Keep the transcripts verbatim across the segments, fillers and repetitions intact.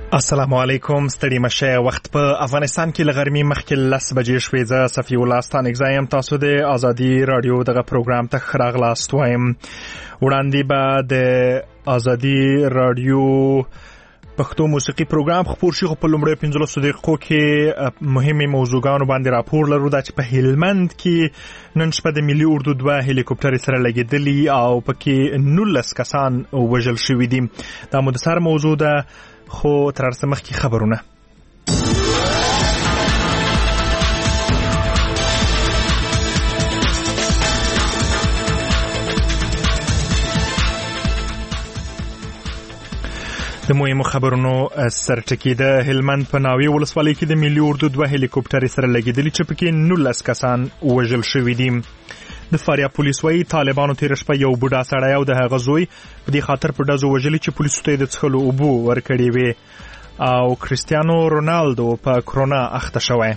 السلام علیکم. ستړي مشه. وخت په افغانستان کې لغرمي مخکې لس بجې شوې. زه صفي الله ستانک زایم. تاسو د ازادي رادیو دغه پروګرام ته راغلاست وایم. وړاندې به د ازادي رادیو پښتو موسیقي پروګرام خپور شي. په لومړی پنځلسو دقیقو کې مهمه موضوعګانو باندې راپور لرو. دا چې په هلمند کې نن شپه د ملي اردو دوه هلیکوپټر سره لګیدلی او پکې نولس کسان وژل شوي دي. دا مو د سر موضوع ده، خو تر څه مخکې خبرونه. د مهمو خبرونو سرټکی د هلمند په ناوې ولسوالۍ کې د ملي اردو دوه هلیکوپټر سره لګیدلی چې پکې نولس کسان وژل شوي دي. د فاریاب پولیس وايي طالبانو تیر شپه یو بوډا سړی او د هغه زوی په دې خاطر په ډزو وژلي چې پولیسو ته د څښلو اوبه ورکړې وې. او کریستیانو رونالدو په کرونا اخته شوی.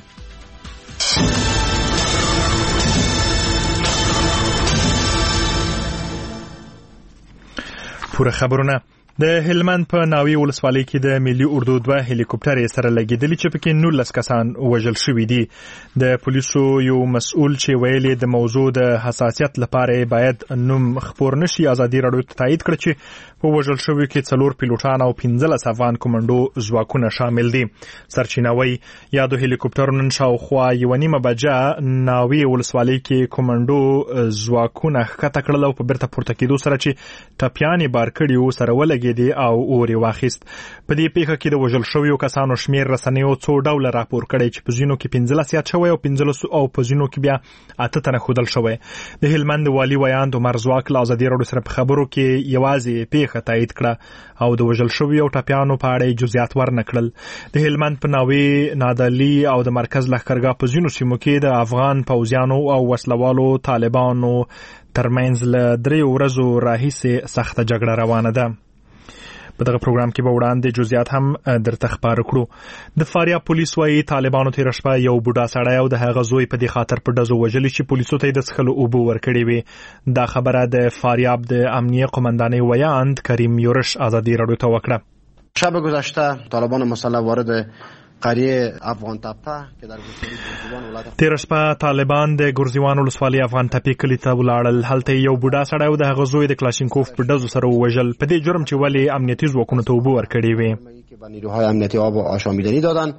پوره خبرونه. د هلمند په ناوې ولسوالۍ کې د ملي اردو دوه هلیکوپټر سره لګیدلی چې پکې نولس کسان وژل شوي دي. د پولیسو یو مسؤل چې ویلي د موضوع د حساسیت لپاره باید نوم خپور نشي ازادي رادیو ته تایید کړ چې په وژل شویو کې څلور پیلوټان او پنځلس افغان کمانډو ځواکونه شامل دي. سرچینه وایي یادو هلیکوپټرو نن شاوخوا یوه نیمه بجه ناوې ولسوالۍ کې کمانډو ځواکونه ښکته کړل او په بیرته پورته کېدو سره چې ټپیانې بار کړي وو سره ولګېدې او اور یې واخیست. په دې پیښه کې د وژل شویو کسانو شمیر رسنیو څو ډوله راپور کړی چې په ځینو کې پنځلس یاد شوی او پنځلس او په ځینو کې بیا اته تنه ښودل شوی. د هلمند والي ویاند عمر ځواک له ازادي راډیو سره په خبرو کې یوازې پیښه تایید کړه او د وژل شویو ټپیانو په اړه جزئیات ورنه کړل. د هلمند په ناوې نادعلي او د مرکز لښکرګاه په ځینو سیمو کې د افغان پوځیانو او وسلوالو طالبانو ترمنځ له دریو ورځو راهیسې سخته جګړه روانه ده. په دغه پروګرام کې به وړاندې جزئیات هم درته خبر کړو. د فاریاب پولیس وايي طالبانو تیر شپه یو بوډا سړی او د هغه زوی په دې خاطر په ډزو وژلي چې پولیسو ته یې د څښلو اوبه ورکړې وې. دا خبره د فاریاب د امنیه قماندانۍ ویاند کریم یورش ازادي راډیو ته وکړه. شب گذشته طالبان مسلح وارد قریه افغان تپه که در ګرزیوان ولایت تیر شپه طالبان د ګرزیوان ولسوالۍ افغان تپې کلي ته ولاړل. هلته یو بوډا سړی او د هغه زوی د کلاشینکوف په ډزو سره ووژل. په دې جرم چې ولې امنیتي ځواکونو ته اوبه ورکړې وې. که به نیروهای امنیتی آب و آشامیدنی دادن.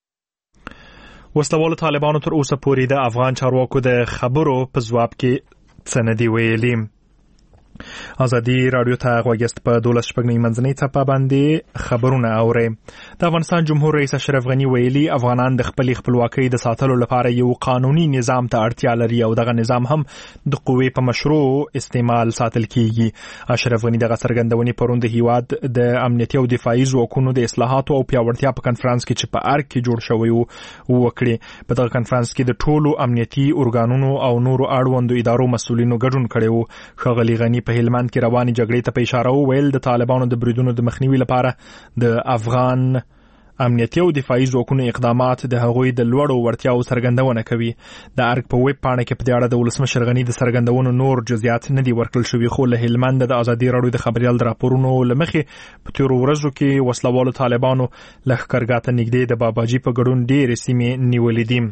وسلوالو طالبانو تر اوسه پورې د افغان چارواکو د خبرو په ځواب کې څه نه دي ویلي. ازادي رادیو ته غوږیست په دولس شپږنۍ منځنۍ څپه باندې خبرونه اورئ. د افغانستان جمهور رئیس اشرف غني ویلي افغانان د خپلې خپلواکۍ د ساتلو لپاره یو قانوني نظام ته اړتیا لري او دغه نظام هم د قوې په مشروع استعمال ساتل کیږي. اشرف غني دغه څرګندونې پرون د هیواد د امنیتي او دفاعي ځواکونو د اصلاحاتو او پیاوړتیا په کنفرانس کې چې په ارګ کې جوړ شوی و وکړي. په دغه کنفرانس کې د ټولو امنیتي ارګانونو او نورو اړوندو ادارو مسؤلینو ګډون کړی و. ښاغلي غني په هلمند کې رواني جګړې ته په اشاره وویل د طالبانو د بریدونو د مخنیوي لپاره د افغان امنیتي او دفاعي ځواکونو اقدامات د هغوی د لوړو وړتیاو څرګندونه کوي. د ارګ په ویب پاڼه کې په دې اړه د ولسمشر غني د څرګندونو نور جزئیات نه دي ورکړل شوي، خو له هلمند د ازادي راډیو د خبريال د راپورونو له مخې په تیرو ورځو کې وسلوالو طالبانو لښکرګاه ته نږدې د باباجي په ګډون ډېرې سیمې نیولې دي.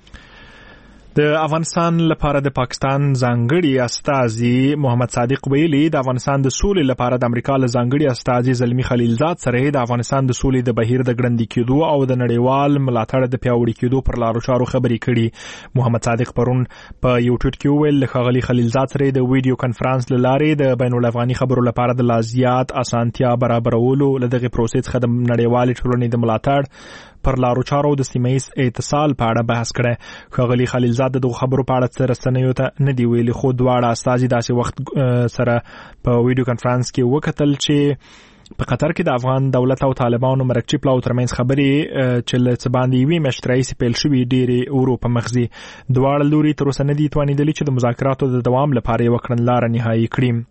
د افغانستان لپاره د پاکستان ځانګړي استازي محمد صادق ویلي د افغانستان د سولې لپاره د امریکا له ځانګړي استازي زلمی خلیلزاد سره د افغانستان د سولې د بهیر د ګړندي کېدو او د نړیوال ملاتړ د پیاوړي کېدو پر لارو چارو خبرې کړي. محمد صادق پرون په یو ټویټ کې وویل له ښاغلي خلیلزاد سره د ویډیو کنفرانس له لارې د بین الافغاني خبرو لپاره د لازیات اسانتیا برابرولو له دغه پروسې څخه د نړیوالې ټولنې د ملاتړ پر لارو چارو د سیمه‌ایز اتصال په اړه بحث کړی. ښاغلي خلیلزاد د خبرو په اړه څه رسنیو ته نه دی ویلي، خو دواړه استازي داسې وخت سره په ویډیو کنفرانس کې وکتل چې په قطر کې د افغان دولت او طالبانو مرکچی پلاو ترمنځ خبرې چې له څه باندې یوې میاشتې راهیسې پیل شوي ډېرې ورو په مخ ځي. دواړه لوري تر اوسه نه دي توانېدلي چې د مذاکراتو د دوام لپاره یوه کړنلاره نهایي کړي.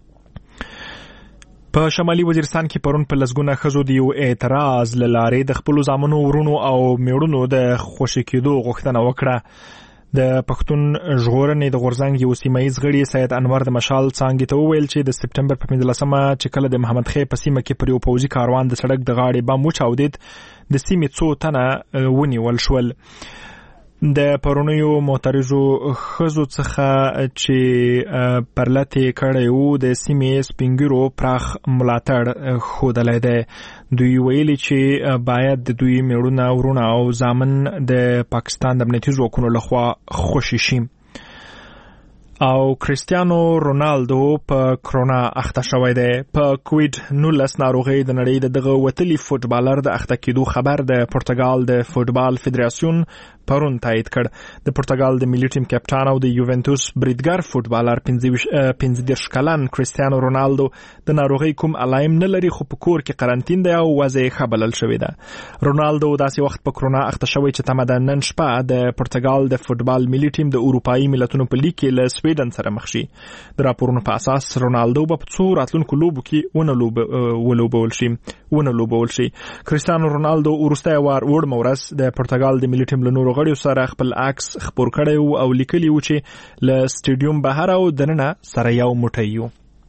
په شمالي وزیرستان کې پرون په لسګونه ښځو د یو اعتراض له لارې د خپلو زامنو ورونو او میړونو د خوشي کېدو غوښتنه وکړه. د پښتون ژغورنې د غورځنګ یو سیمایي غړي سید انور د مشال څنګه ته وویل چې د سپټمبر په پنځلسمه چې کله د محمد خې په سیمه کې پر یو پوځي کاروان د سړک د غاړې بم وچاودید د سیمې څو تنه ونیول شول. د پرونیو معترضو ښځو څخه چې پرلتې کړی وو د سیمې سپینګیرو پراخ ملاتړ ښودلی دی. دوی ویلي چې باید د دوی میړونه ورونه او زامن د پاکستان د امنیتي ځواکونو لخوا خوشي شي. او کریستیانو رونالدو په کرونا اخته شوی دی. په کووید نولس ناروغي د نړۍ د دغه وتلي فوټبالر د اخته کېدو خبر د پرتګال د فوټبال فدراسیون پرون تایید کړ. د پرتګال د ملي ټیم کپټان او د یوونټوس بریدګر فوټبالر پنځه دېرش کلن کریستیانو رونالدو د ناروغي کوم علایم نه لري خو په کور کې قرنټین دی او وضع یې ښه بلل شوې ده. رونالدو داسې وخت په کرونا اخته شوی چې تمه ده نن شپه د پرتګال د فوټبال ملي ټیم د اروپایي ملتونو په لیګ کې له سویډن سره مخ شي. د راپورونو په اساس رونالدو به په څو راتلونکو لوبو کې ونه لوبول شي ونه لوبول شي. کریستیانو رونالدو وروستی وار وړمه ورځ د پرتګال د ملي ټیم له نورو غړیو سره خپل عکس خپور کړی او لیکلی و چې له سټیډیوم بهر او دننه سره یو موټی یو.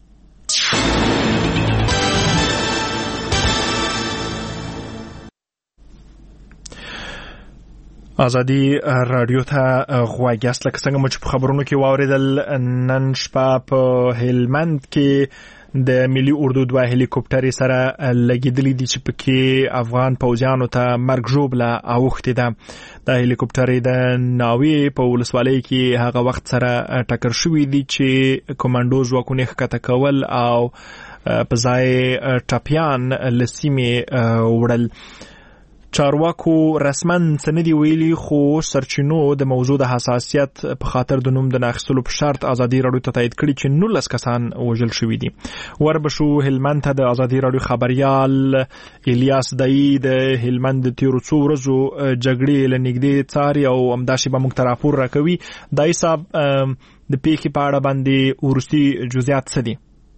ازادي رادیو ته غوږ یاست. لکه څنګه مو چې په خبرونو کې واوریدل نن شپه په هلمند کې د ملي اردو دوه هلیکوپټرې سره لګیدلې دي چې پکې افغان پوځیانو ته مرګ ژوبله اوښتې ده. د هلیکوپټرې د ناوې په ولسوالۍ کې هغه وخت سره ټکر شوي دي چې کمانډو ځواکونه ښکته کول او په ځای ټپیان له سیمې وړل. چارواکو رسمن څه نه دي ویلي خو سرچینو د موضوع د حساسیت په خاطر د نوم د نه اخیستلو په شرط ازادي راډیو ته تایید کړي چې نولس کسان وژل شوي دي. وربشو هلمند ته د ازادي راډیو خبريال الیاس دای د هلمند د تیرو څو ورځو جګړې له نږدې څاري او همداسې به موږ ته راپور راکوي. دای صاحب د پیښې په اړه باندې وروستي جزئیات څه دي؟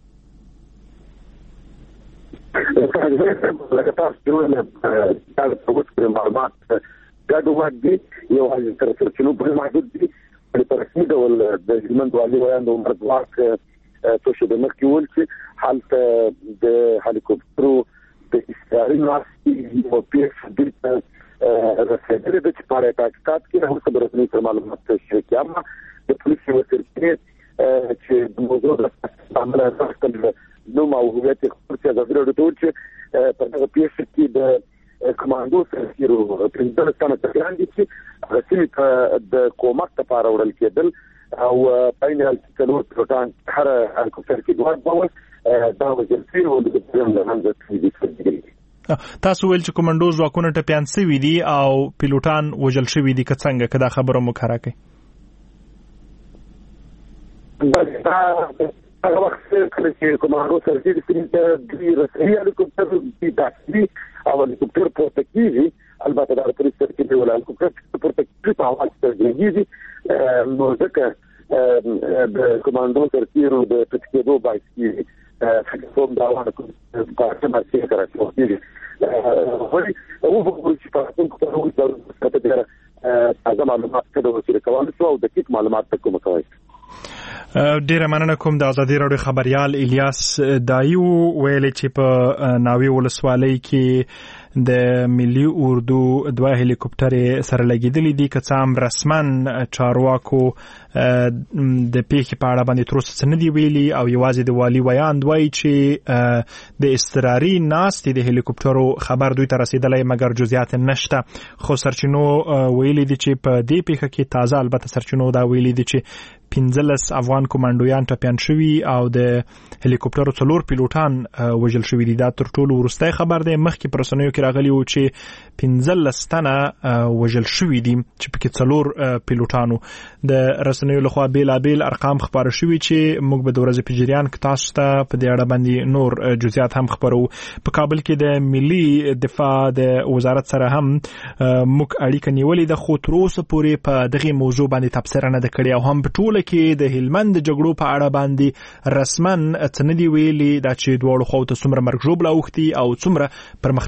لکه تاسو چې ویل دا د پروژې معلومات ګډوډ دي یو حاجی تر سرچینو په محدود دي. په رسمي ډول د هلمند والي ویاند عمر ځواک څو شپې مخکې وویل چې هلته د هلیکوپټرو د استعارې ناستې یو پیښه دلته رسېدلې ده چې په پاکستان کې هم د رسمي تر معلومات شریکې اما د پولیس یو سرچینې چې د موضوع د عمله راستل نو ما هویت خپل چې د ضرورت چې په دغه پیښه کې د کمانډو سرتیرو پرنځل ستانه تکران دي چې رسمي د کومک لپاره وړل کېدل او پاینل څلور پروتان هر هلیکوپټر کې دوه باور دا وځي او د پرم له همزه دي. تاسو ویل چې کمانډو ځواکونه ټپیان شوي دي او پیلوټان وژل شوي دي. که څنګه که دا خبره مو کړه کوي؟ هغه وخت کله چې کومارو سرتیري څنګه د رسمي هلیکوپټر د داخلي او هلیکوپټر پورته کیږي البته د پولیس سرتیري ولا هلیکوپټر پورته کیږي په حواله کېږي نو ځکه د کوماندو سرتیرو د تکتیبو باعث کیږي چې کوم دا وانه کوم په کومه څه راځي ولی او په پولیس په کوم څه ورته د تازه معلومات کده وسیله کول او د دقیق معلومات کوم کوي. ډیره مننه کوم. د ازادي راډیو خبريال الیاس دایو ویل چې په ناوې ولسوالۍ کې د ملي اردو دوه هلیکوپټرې سره لګیدلې دي. که څه هم رسمن چارواکو د پیښې په اړه باندې تر اوسه څه نه دي ویلي او یوازې د والي ویاند وایي چې د اضطراري ناستې د هلیکوپټرو خبر دوی ته رسیدلی مګر جزئیات نشته. خو سرچینو ویلي دي چې په دې پیښه کې تازه البته سرچینو دا ویلي دي چې پنځلس افغان کمانډویان ټپیان شوي او د هلیکوپټرو څلور پیلوټان وژل شوي دي. دا تر ټولو وروستی خبر دی. مخکې په رسنیو کې راغلی و چې پنځلس تنه وژل شوي دي چې پکې څلور پیلوټانو. د رسنیو لخوا بیلابیل ارقام خپاره شوي چې موږ به د ورځې په جریان کې تاسو ته په دې اړه باندې نور جزئیات هم خپرو. په کابل کې د ملي دفاع د وزارت سره هم موږ اړیکه نیولې ده خو تر اوسه پورې په دغه موضوع باندې تبصره نه ده کړې او هم په ټوله کې د هلمند جګړو په اړه باندې رسمن څه نه دي ویلي دا چې دواړو خواو ته څومره مرګ ژوبله اوښتي او څومره پرمختګونه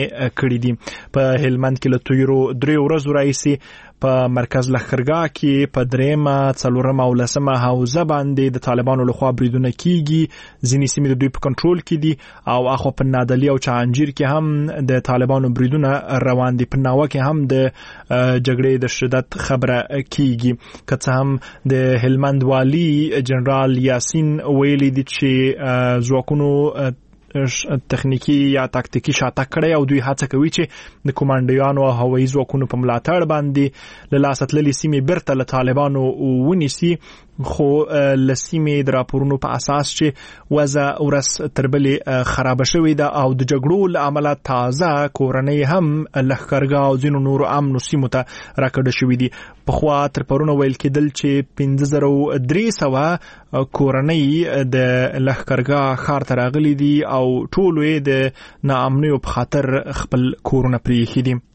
حملې کړې دي. په هلمند کې له تیرو درې ورځو راهیسې په مرکز لښکرګاه کې په درېمه څلورمه او لسمه حوزه باندې د طالبانو لخوا بریدونه کیږي. ځینې سیمې د دوی په کنټرول کې دي او اخو په نادلی او چانجیر کې هم د طالبانو بریدونه روان دي. په ناوه کې هم د جګړې د شدت خبره کیږي. که څه هم د هلمند والی جنرال یاسین ویلي دي چې ځواکونو تخنیکی یا تاکتیکی شاتګ کړی او دوی هڅه کوي چې د کومانډویانو او هوایي ځواکونو په ملاتړ باندې له لاسه تللې سیمې بیرته له طالبانو ونیسي. خو لسیمې د راپورونو په اساس چې وضع ورځ تر بلې خراب شوې ده او د جګړو له امله تازه کورنۍ هم لښکرګاه او ځینو نورو امنو سیمو ته راکډه شوې دي. پخوا تر پرونه ویل کېدل چې پنځه زره درې سوه کورنۍ د لښکرګاه ښار ته راغلي دي او ټول یې د ناامنیو په خاطر خپل کورونه پرېښي دي.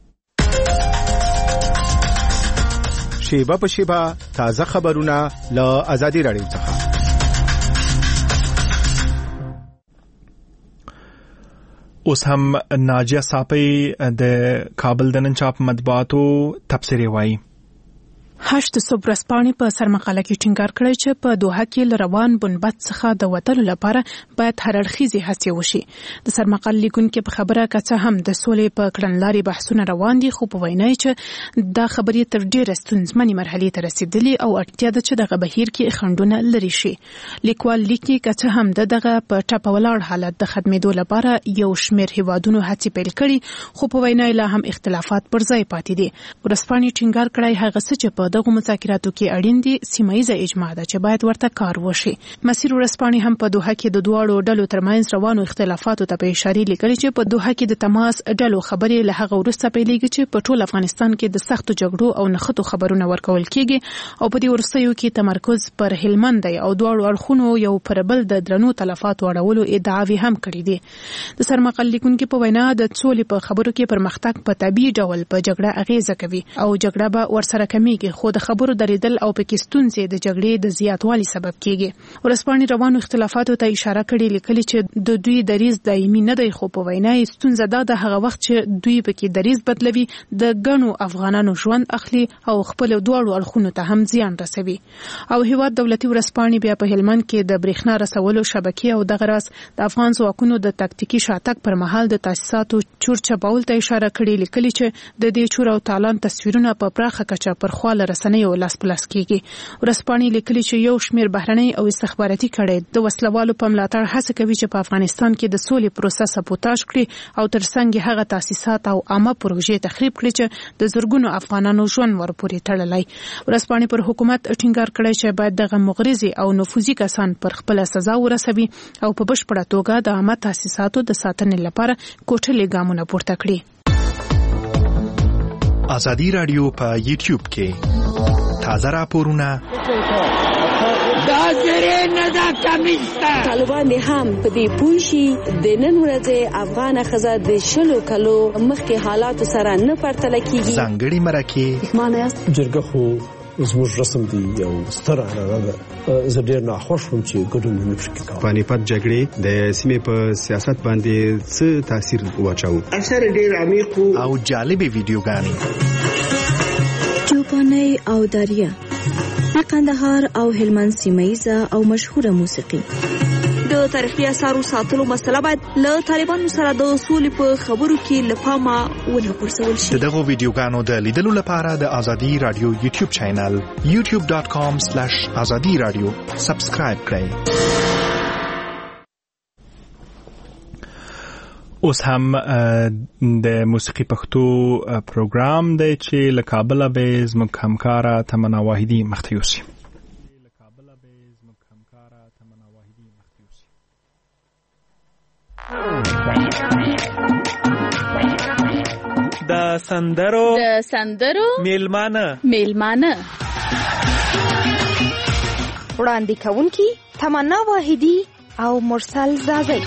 شیبه په شیبه تازه خبرونه له آزادي راډیو څخه. اوس هم ناجیه صافی د کابل د نن چاپ مطبوعاتو تبصرې وایي. هشت صبح رسپانې په سرمقاله کې ټینګار کړی چې په دوحه کې ل روان بنبت څخه د وتلو لپاره باید هر اړخیزې هڅې وشي. د سرمقاله لیکونکو په خبره کڅه هم د سولې په کړنلاري بحثونه روان دي، خو په وینا چې دا خبرې تر ډیره ستونزمنې مرحلې ته رسیدلې او اړتیا ده چې دغه بهیر کې خنډونه لري شي. لیکوال لیکي کڅه هم دغه په ټاپه ولاړ حالت د ختمېدو لپاره یو شمېر هیوادونو هڅې پیل کړي، خو په وینا لا هم اختلافات پر ځای پاتې دي. ورسپانې ټینګار کړی هغه څه چې په دغه مذاکراتو کې اړین دي سیمایي اجماع ده چې باید ورته کار وشي. مسیر ورسپانې هم په دوحه کې د دواړو ډلو ترمنځ روانو اختلافاتو ته په اشاره لیکلي چې په دوحه کې د تماس ډلو خبرې له هغه وروسته پیلېږي چې په ټول افغانستان کې د سختو جګړو او نښتو خبرونه ورکول کیږي او په دې وروستیو کې تمرکز پر هلمند دی او دواړو اړخونو یو پر بل د درنو تلفاتو اړولو ادعاوې هم کړې دي. د سرمقاله لیکونکو په وینا د سولې په خبرو کې پرمختګ په طبيعي ډول په جګړه اغیزه کوي او جګړه به ورسره کمیږي، خو د خبرو درېدل او پکې ستونزې د جګړې د زیاتوالي سبب کیږي. ورسپانې روانو اختلافاتو ته اشاره کړې لیکلي چې د دوی دریز دایمي نه دی، خو په وینا یې ستونزه دا د هغه وخت چې دوی پکې دریز بدلوي د ګڼو افغانانو ژوند اخلي او خپل دواړو اړخونو ته هم زیان رسوي. او هیواد دولتي ورسپانې بیا په هلمند کې د برېښنا رسولو شبکې او دغه راز د افغان ځواکونو د تاکتیکي شاتګ پر مهال د تاسیساتو چورچبول ته اشاره کړې لیکلي چې د دې چور او تالان تصویرونه په پراخه کچه پر خواله رسنیو لاس پلاس کیږي. ورسپانې لیکلي چې یو شمېر بهرنۍ او استخباراتي کړۍ د وسلوالو په ملاتړ هڅه کوي چې په افغانستان کې د سولې پروسه سبوتاژ کړي او ترڅنګ هغه تاسیسات او عامه پروژې تخریب کړي چې د زرګونو افغانانو ژوند ورپورې تړلی. ورسپانې پر حکومت ټینګار کړی چې باید دغه مغرضي او نفوذي کسان پر خپل سزا ورسوي او په بشپړه توګه د عامه تاسیساتو د ساتنې لپاره کوټلې ګامونه پورته کړي. آزادي رادیو په یوټیوب کې تازه راپورونه دا زری نه دا کمیسته طالبان هم په دې پوښي د نن ورځې افغان خزه د شلو کلو مخکې حالات سره نه پرتل کیږي. ځانګړي مرکه معنی جرګه خو زموږ رسم دی یو ستر اړه ده. زه ډیر ناخوښ وم چې ګډون نه پکې کوم. پانیپت جګړې د سیمې په سیاست باندې څه تاثیر واچاو؟ اثر ډیر عمیق او جالب ویډیوګانې چوپاني او داریا د قندهار او هلمند سیمایزه او مشهوره موسیقي. د تاریخي اثارو ساتلو مسله باید له طالبانو سره د اصول په خبرو کې لپاره ونه غورځول شي. دغه ویډیوګانو د لیدلو لپاره د آزادي رادیو یوټیوب چینل یوټیوب ډاټ کام سلیش آزادي رادیو سبسکرایب کړئ. اوس هم د موسیقي پښتو پروګرام دی چې له کابل به زموږ همکاره تمنا واحدي مخته یوسي. د سندرو د سندرو میلمانه میلمانه وړاندې کوونکی تمنا واحدي او مرسل زازی.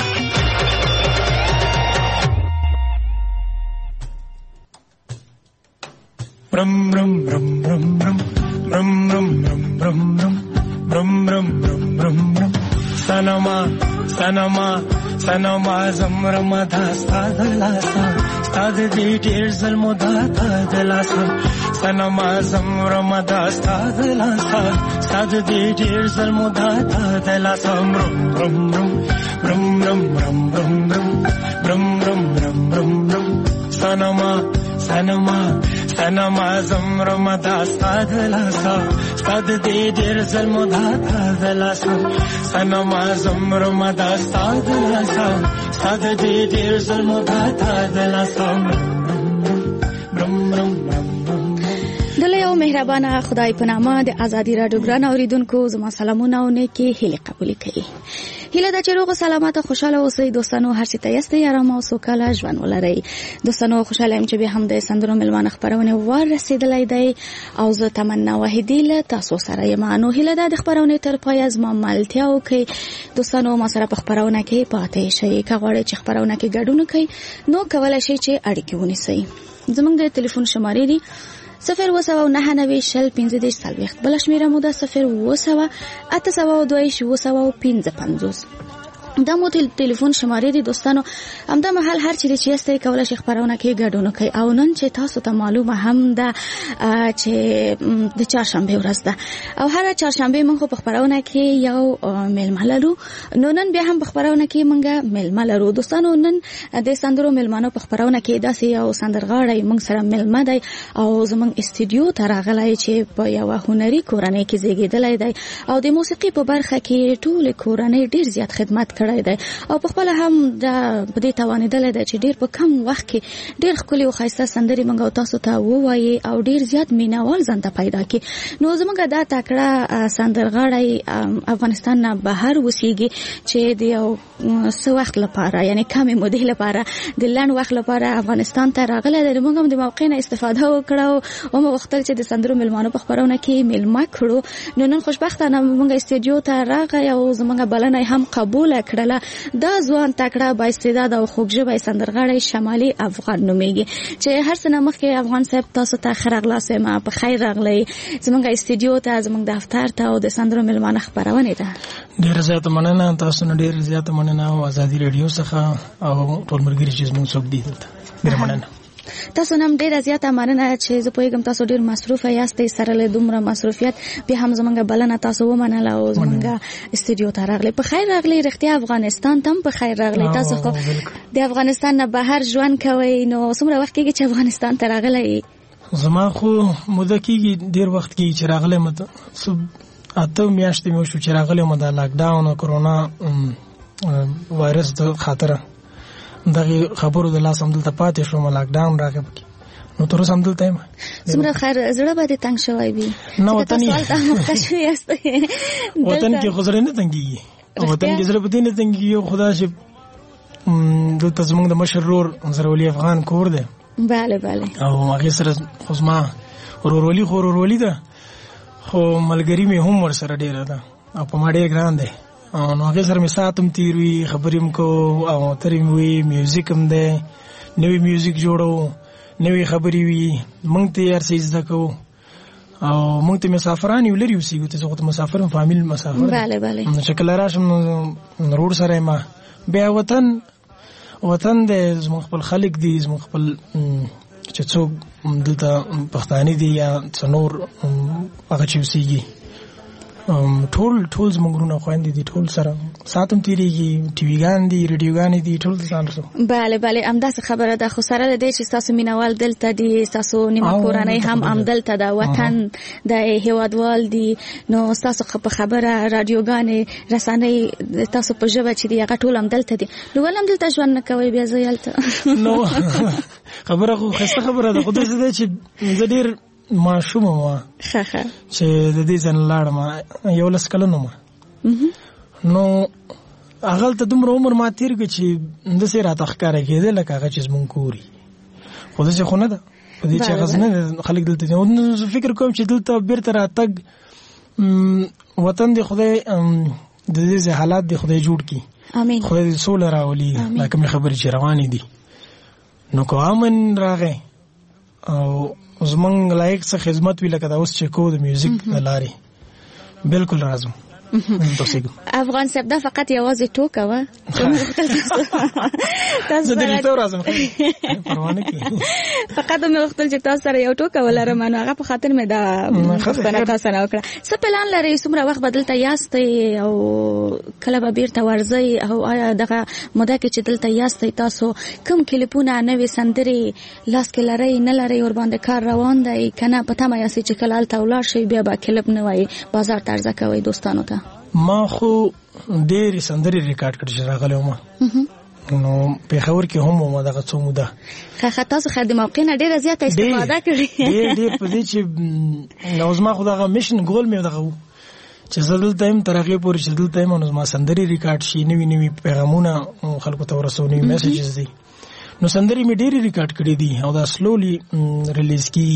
رم رم رم رم رم رم رم رم رم رم رم رم رم رم رم سنما سنما سنم اعظم رمدا ستاد لاسا ستاد دی ډیر ظلم داتا دلاسا سنم اعظم رمدا ستاد لاسا ستاد دی ډیر ظلم داتا دلاسا رم رم رم رم رم رم رم رم رم رم رم سنم سنم سنم اعظم رمدا ستاد لاسا ستاد دی ډیر ظلم داتا دلاسا سنم اعظم رمدا ستاد لاسا ستاد دی ډیر ظلم داتا دلاسا دله یو مهربانه خدای په نامه د ازادي راډیو ګران اوریدونکو زما سلامونه او نیکی هیله قبول کړئ. هیله ده چې روغ سلامت خوشاله اوسئ دوستانو، هر څه ته یاستئ، آرام او سوکاله ژوند ولرئ. دوستانو خوشاله یم چې به هم د سندرو ملمانه خبرونه ور رسیدلای دی او زه تمنا وحیدی له تاسو سره یم. نو هیله ده د خبرونه تر پای زما ملتیا وکي. دوستانو ما سره په خبرونه کې پاتې شئ. که غواړئ چې خبرونه کې ګډون وکړئ نو کولای شئ چې اړیکه ونیسئ. زموږ د ټلیفون شمارې دي صفر و سوا و نه نوي شل پنځه دېرش څلوېښت، بله شمېره مو ده صفر و سوا اته سوه و دوه اوه سوه و پنځه پنځوس. دا مو ټلیفون شمارې دي. دوستانو همدا مهال هر چیرې چې یاستئ کولی شئ خپرونه کې ګډون وکړئ. او نن چې تاسو ته معلومه هم ده چې د چهارشنبې ورځ ده او هره چهارشنبې موږ په خپرونه کې یو میلمه لرو. نو نن بیا هم په خپرونه کې موږ میلمه لرو. دوستانو نن د سندرو میلمانو په خپرونه کې داسې یو سندرغاړی موږ سره میلمه دی او زموږ استودیو ته راغلی چې په یوه هنري کورنۍ کې زیږېدلی دی او د موسیقي په برخه کې ټولې کورنۍ ډېر زیات خدمت کړی دی او په خپل هم د په دې توانېدلی دی چې ډېر په کم وخت کې ډېر ښکلي او ښایسته سندرې موږ او تاسو ته ووایي او ډېر زیات مینوال ځان ته پیدا کړي. نو زموږ دا تکړه سندرغاړی افغانستان نه بهر اوسېږي چې د یو څه وخت لپاره یعنې کمې مودې لپاره د لنډ وخت لپاره افغانستان ته راغلی دی. موږ هم د موقع نه استفاده وکړه او ومو غوښتل چې د سندرو میلمانو په خپرونه کې میلمه کړو. نو نن خوشبختانه موږ استودیو ته راغی او زموږ بلنه هم قبوله کړله. دا ځوان تکړه با استعداد او خوږژبی سندرغاړی شمالي افغان نومیږي چې هر څه نه مخکې افغان صاحب تاسو ته ښه راغلاست وایم. په خیر راغلی زموږ استودیو ته، زموږ دفتر ته او د سندرو میلمانه خپرونې ته. ډېره زیاته مننه تاسو نه، ډېره زیاته مننه او ازادي راډیو څخه او ټول ملګري چې زموږ څوک دي دلته ډېره مننه. تاسو نم ډیره زیاته مننه چې زه پوهیږم تاسو ډیر مصروفه یاستئ. سره له دومره مصروفیت بیا هم زمونږ بلنه تاسو ومنله او زمونږ استودیو ته راغلی. په خیر راغلی. رښتیا افغانستان ته هم په خیر راغلی. تاسو خو د افغانستان نه بهر ژوند کوئ، نو څومره وخت کېږي چې افغانستان ته راغلی؟ زما خو موده کېږي ډېر وخت کېږي چې راغلی م. اته میاشتې مې وشو چې راغلی م. د لاکډاون او کرونا وایرس د خاطره دغه خبرو د لاس هم دلته پاتې شوم. لاکډاون راغی پکې نو تر اوسه هم دلته یم. څومره خیر زړه به دې تنګ شوی وي نه وطن یې وطن کې خو زړه نه تنګېږي. وطن کې زړه په دې نه تنګېږي خدا چې دلته زموږ د مشر ورور زرولي افغان کور دی. بله بله. او هغې سره خو زما ورورولي خو ورورولي ده خو ملګري مې هم ورسره ډېره ده او په ما ډېر ګران دی. نو هغې سره مې ساعت هم تېر وي، خبرې هم کوو او ترې مې وي، میوزیک هم دی، نوی میوزیک جوړو، نوی خبرې وي، موږ ته یې هر څه زده کوو او موږ ته مسافران یو لرې اوسېږو. ته زه خو ته مسافر یم، فامیل مسافر. بله بله. چې کله راشم نو رور سره یم. بیا وطن وطن دی، زموږ خپل خلک دي، زموږ خپل چې څوک دلته پښتانه دي یا څه نور هغه چې اوسېږي ټول ټول زموږ وروڼه خویندې دي، ټول سره ساعت هم تېرېږي، ټي ویګان دي، ریډیوګانې دي، ټول ځان رسو. بله بله همداسې خبره ده. خو سره له دې چې ستاسو مینوال دلته دي، ستاسو نیمه کورنۍ هم همدلته ده، وطن د هېوادوال دي، نو ستاسو په خبره راډیوګانې رسنۍ تاسو په ژبه چې دي هغه ټول همدلته دي. نو ولې همدلته ژوند نه کوئ بیا زه هلته؟ نو خبره خو ښایسته خبره ده، خو داسې ده چې زه ډېر ماشوم وم چې د دې ځای نه لاړم، یولس کلن وم. نو هغلته دومره عمر ما تېر کړ چې داسې راته ښکاره کېده لکه هغه چې زمونږ کور وي، خو داسې خو نه ده په دې چې هغه نه ده. خلک دلته دي. نو زه فکر کوم چې دلته بیرته راتګ وطن دی خدای د دې ځای حالات دی خدای جوړ کړي، خدای دې سوله راولي دا کومې خبرې چې روانې دي. نو که امن راغی او زمونږ لایق څه خدمت وي لکه دا اوس چې کو د میوزیک د لارې بالکل راځم. تاسو افغان صاحب دا فقط یوازې ټوکه و تاسو د دې تور اعظم پروا نه کوي فقط مې وختل چې تاسو سره یو ټوکه ولرم نو هغه په خاطر مې دا خبره تاسو نه وکړه. څه پلان لري څومره وخت بدلته یاست او کله به بیرته ورځي او آیا دغه موده کې چې دلته یاست تاسو کوم کلیپونه نوې سندري لاس کې لري نه لري ور باندې کار روان دی کنه پته مې یاسي چې کله الته ولاړ شي بیا به کلیپ نه وای بازار ته ارزه کوي دوستانو ته؟ ما خو ډېر سندري ریکارډ کړی چې راغلی وم نو په خبر کې هم ما دغه څو موده خه تاسو خدای موقع نه ډېر زیاته استفاده کړی ډېر ډېر په دې چې نو زما خو دغه میشن ګول مې دغه چې زدل تایم ترغه پورې چې دل تایم نو ما سندري ریکارډ شي نوی نوی پیغامونه خلکو ته ورسونی میسجز دي نو سندري مې ډېر ریکارډ کړی دي او دا سلولي ریلیز کی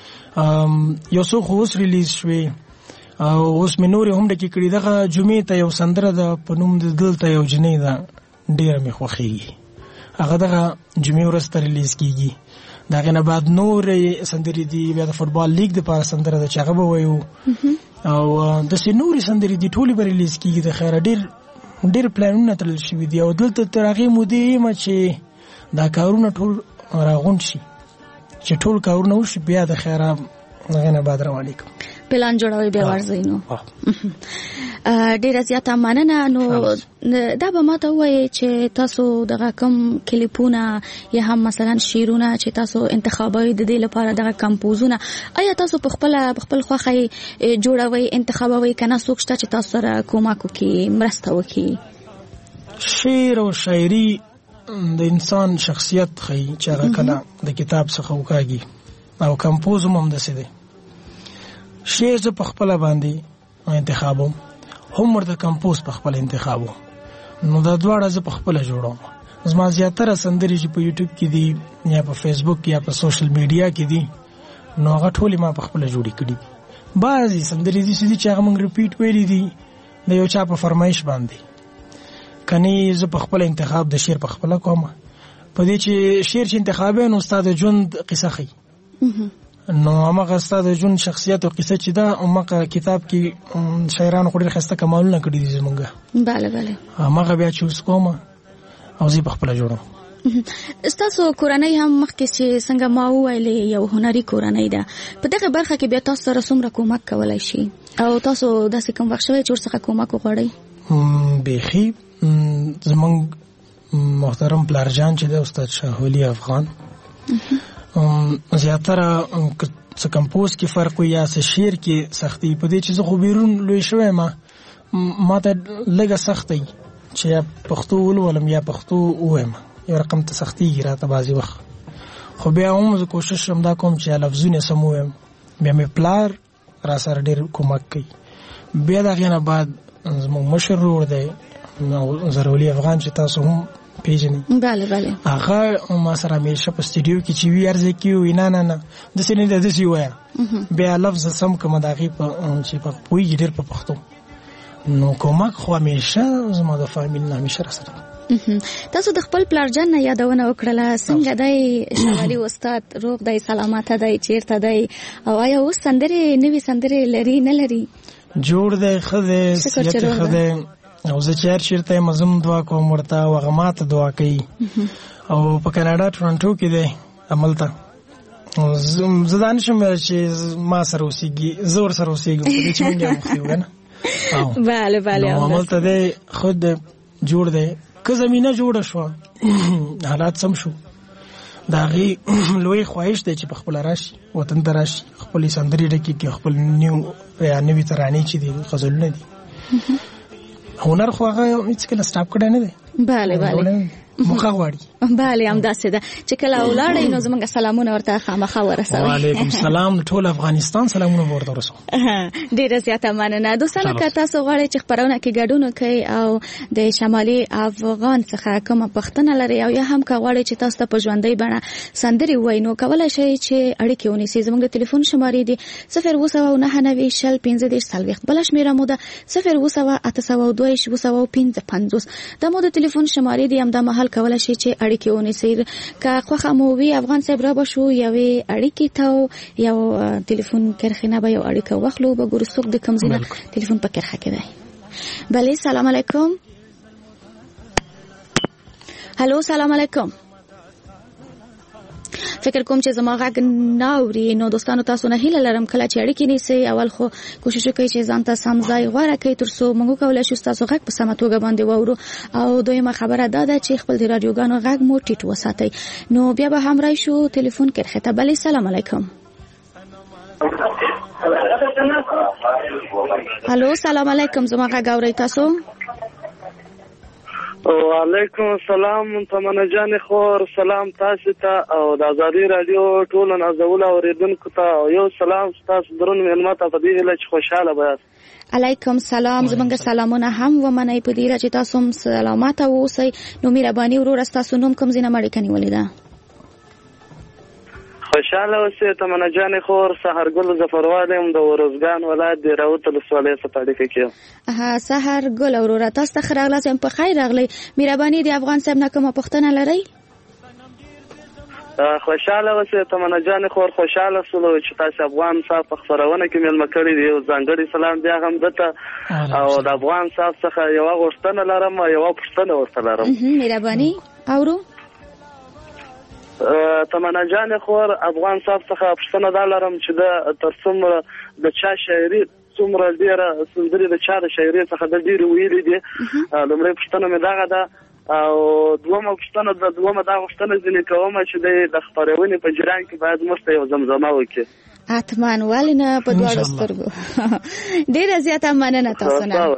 یو څو خو اوس ریلیز شوی او اوس مې نور هم د کې کړي دغه جمعې ته یو سندره ده په نوم د دلته یو جنې ده ډېر مې خوښیږي هغه دغه جمعې ورځ ته ریلیز کیږي د هغې نه بعد نور سندرې دي بیا د فوټبال لیګ دپاره سندره ده چې هغه به وایو او داسې نورې سندرې دي ټولې به ریلیز کیږي د خیره ډېر ډېر پلانونه تړل شوي دي او دلته تر هغې مودې یم چې دا کارونه ټول راغونډ شي چې ټول کارونه وشي بیا د خیره هغې نه بعد روانې کوم پلان جوړوي به ورځي نو ډیره زیاته مننه. نو دا به ماته وایي چې تاسو دغه کوم کلیپونه یا هم مثلا شیرونه چې تاسو انتخابوي د دې لپاره دغه کمپوزونه آیا تاسو په خپل په خپل خوښه جوړوي انتخابوي کنه څوک شته چې تاسو سره کومک وکړي مرسته وکړي؟ شعر او شاعري د انسان شخصیت ښیي چې هغه کله د کتاب څخه وکاږي او کمپوز هم همداسې دی. شعر زه په خپله باندې انتخابوم هم ورته کمپوز په خپل انتخابوم نو دا دواړه زه په خپله جوړوم. زما زیاتره سندرې چې په یوټیوب کې دي یا په فیسبوک یا په سوشل میډیا کې دي نو هغه ټولې ما په خپله جوړې کړي دي. بعضې سندرې دي چې هغه موږ ریپیټ ویلي دي د یو چا په فرمایش باندې کنې زه په خپل انتخاب د شعر په خپله کوم په دې چې شعر چې انتخابوي نو ستا د ژوند قصه ښیي نو هغه ستا د ژوند شخصیت او قصه چې دا هغه کتاب کې شاعرانو خو ډېر ښایسته کمالونه کړي دي زموږ بله بله هغه بیا چوز کوم او زه په خپله جوړوم. ستاسو کورنۍ هم مخکې چې څنګه ما وویلې یو هنري کورنۍ ده په دغه برخه کې بیا تاسو سره څومره کومک کولی شي او تاسو داسې کوم وخت شوی چې ورڅخه کومک وغواړئ؟ بیخي زموږ محترم پلارجان چې دی استاد شاه ولی افغان زیاتره څه کمپوز کې فرق وي یا څه شعر کې سختي په دې چې زه خو بیرون لوی شوی ما ما ته لږه سخت دی چې یا پښتو ولولم یا پښتو ووایم یو رقم ته سختېږي راته بعضې وخت خو بیا هم زه کوشش کوم دا کوم چې لفظونه سم ووایم بیا مې پلار را سره ډېر کومک کوي. بیا د هغې نه بعد زموږ مشر ورور دی زرولي افغان چې تاسو هم پیژنئ بله بله هغه ما سره همیشه په سټوډیو کې چې وي عرض کې وي نه نه نه داسې نه ده داسې ووایه بیا لفظ سم کومه د هغې چې په پوهېږي ډېر په پښتو نو کومک خو همیشه زما د فامیل نه همیشه را سره. تاسو د خپل پلارجان نه یادونه وکړله څنګه دی شاولي استاد روغ دی سلامته دی چیرته دی او آیا اوس سندرې نوې سندرې لري نه لري؟ جوړ دی ښه دی صحت یې ښه دی او زه چې هر چېرته یم زه هم دعا کوم ورته او هغه ما ته دعا کوي او په کاناډا ټورنټو کې دی هملته زه دا نه شم ویلی چې ما سره اوسېږي زه ور سره اوسېږم په دې چې موږ یو مخ یو که نه بله بله نو هملته دی خود دی جوړ دی که زمینه جوړه شوه حالات سم شو د هغې لوی خواهش دی چې په خپله راشي وطن ته راشي خپلې سندرې ډکې کړي خپل نیو یا نوي ترانې چې دي غزلونه دي هنر خو هغه هېڅکله سټاپ کړی نه دی بله بله موخه غواړي بله همداسې ده چې کله ولاړئ نو زموږ سلامونه ورته خامخا ورسوئ. وعلیکم السلام ټول افغانستان سلامونه به ورته ورسوم. ډېره زیاته مننه دوستانو که تاسو غواړئ چې خپرونه کې ګډون وکړئ او د شمالي افغان څخه کومه پوښتنه لرئ او یا هم که غواړئ چې تاسو ته په ژوندۍ بڼه سندرې ووایي نو کولی شئ چې اړیکې ونیسئ. زموږ د ټلیفون شمارې دي صفر اووه سوه نهه نوي شل پنځه دېرش څلوېښت بله شمېره مو ده صفر اووه سوه اته سوه دوه ویشت اووه سوه پنځه پنځوس دا مو د ټلیفون شمارې دي. همدا مهال کولی شئ چې اړیکې ونیسئ که خوښه مو وي افغان صاحب را به شو یوې اړیکې ته یو ټلیفون کرښې نه به یو اړیکه واخلو به ګورو څوک د کوم ځای نه ټلیفون په کرښه کې دی. بله سلام علیکم. هلو سلام علیکم. فکر کوم چې زما غږ ناوري. نو دوستانو تاسو نه هیله لرم کله چې اړیکې نیسئ اول خو کوشش وکړئ چې ځان ته سم ځای غوره کړئ تر څو موږ وکولی شو ستاسو غږ په سمه توګه باندې واورو. او دویمه خبره دا ده چې خپل د راډیوګانو غږ مو ټیټ وساتئ. نو بیا به هم راشو ټلیفون کې خطه. بله سلام علیکم. هلو سلام علیکم. زما غږ اورئ تاسو؟ وعلیکم السلام. تمنه جان خور سلام تاسو ته او د ازادي رادیو ټول نازول اوریدونکو ته یو سلام تاسو درون ملمت په دې هله چې خوشاله بیاست. علیکم سلام. زمونږ سلامونه هم ومنئ په دې چې تاسو هم سلامات اوسئ. نو مهرباني ورور تاسو نوم کوم ځای نه مړ کني ولیدا؟ خوشاله اوسئ. تمنه جان خور سحرګل ظفروالم د ورزګان ولایت د راوت ولسوالۍ څخه اړیکه کوم. ها سحرګل وروره تاسو ته راغلم په خیر راغلی. مهرباني د افغان صاحب نه کومه پوښتنه لرئ؟ خوشاله اوسئ. تمنه جان خور خوشاله سولو چې تاسو افغان صاحب په خبرونه کې مل مکړی دی. یو ځانګړي سلام بیا هم دته او د افغان صاحب څخه یو غوښتنه لرم یو پوښتنه ورته لرم. مهرباني اورو. تمنا جان خور افغان صاحب څخه پوښتنه دا لرم چې د ترڅومره د چا شاعري څومره ډیره سندري د چا د شاعري څخه د ډیره ویلې دي. لومړی پوښتنه مې دغه ده او دومره پوښتنه د دومره دا پوښتنه ځینې کوم چې د خبرونې په جریان کې باید موږ ته یو زمزمه وکړي. حتماً ولې نه په دواړو سترګو. ډیره زیاته مننه تاسو نه.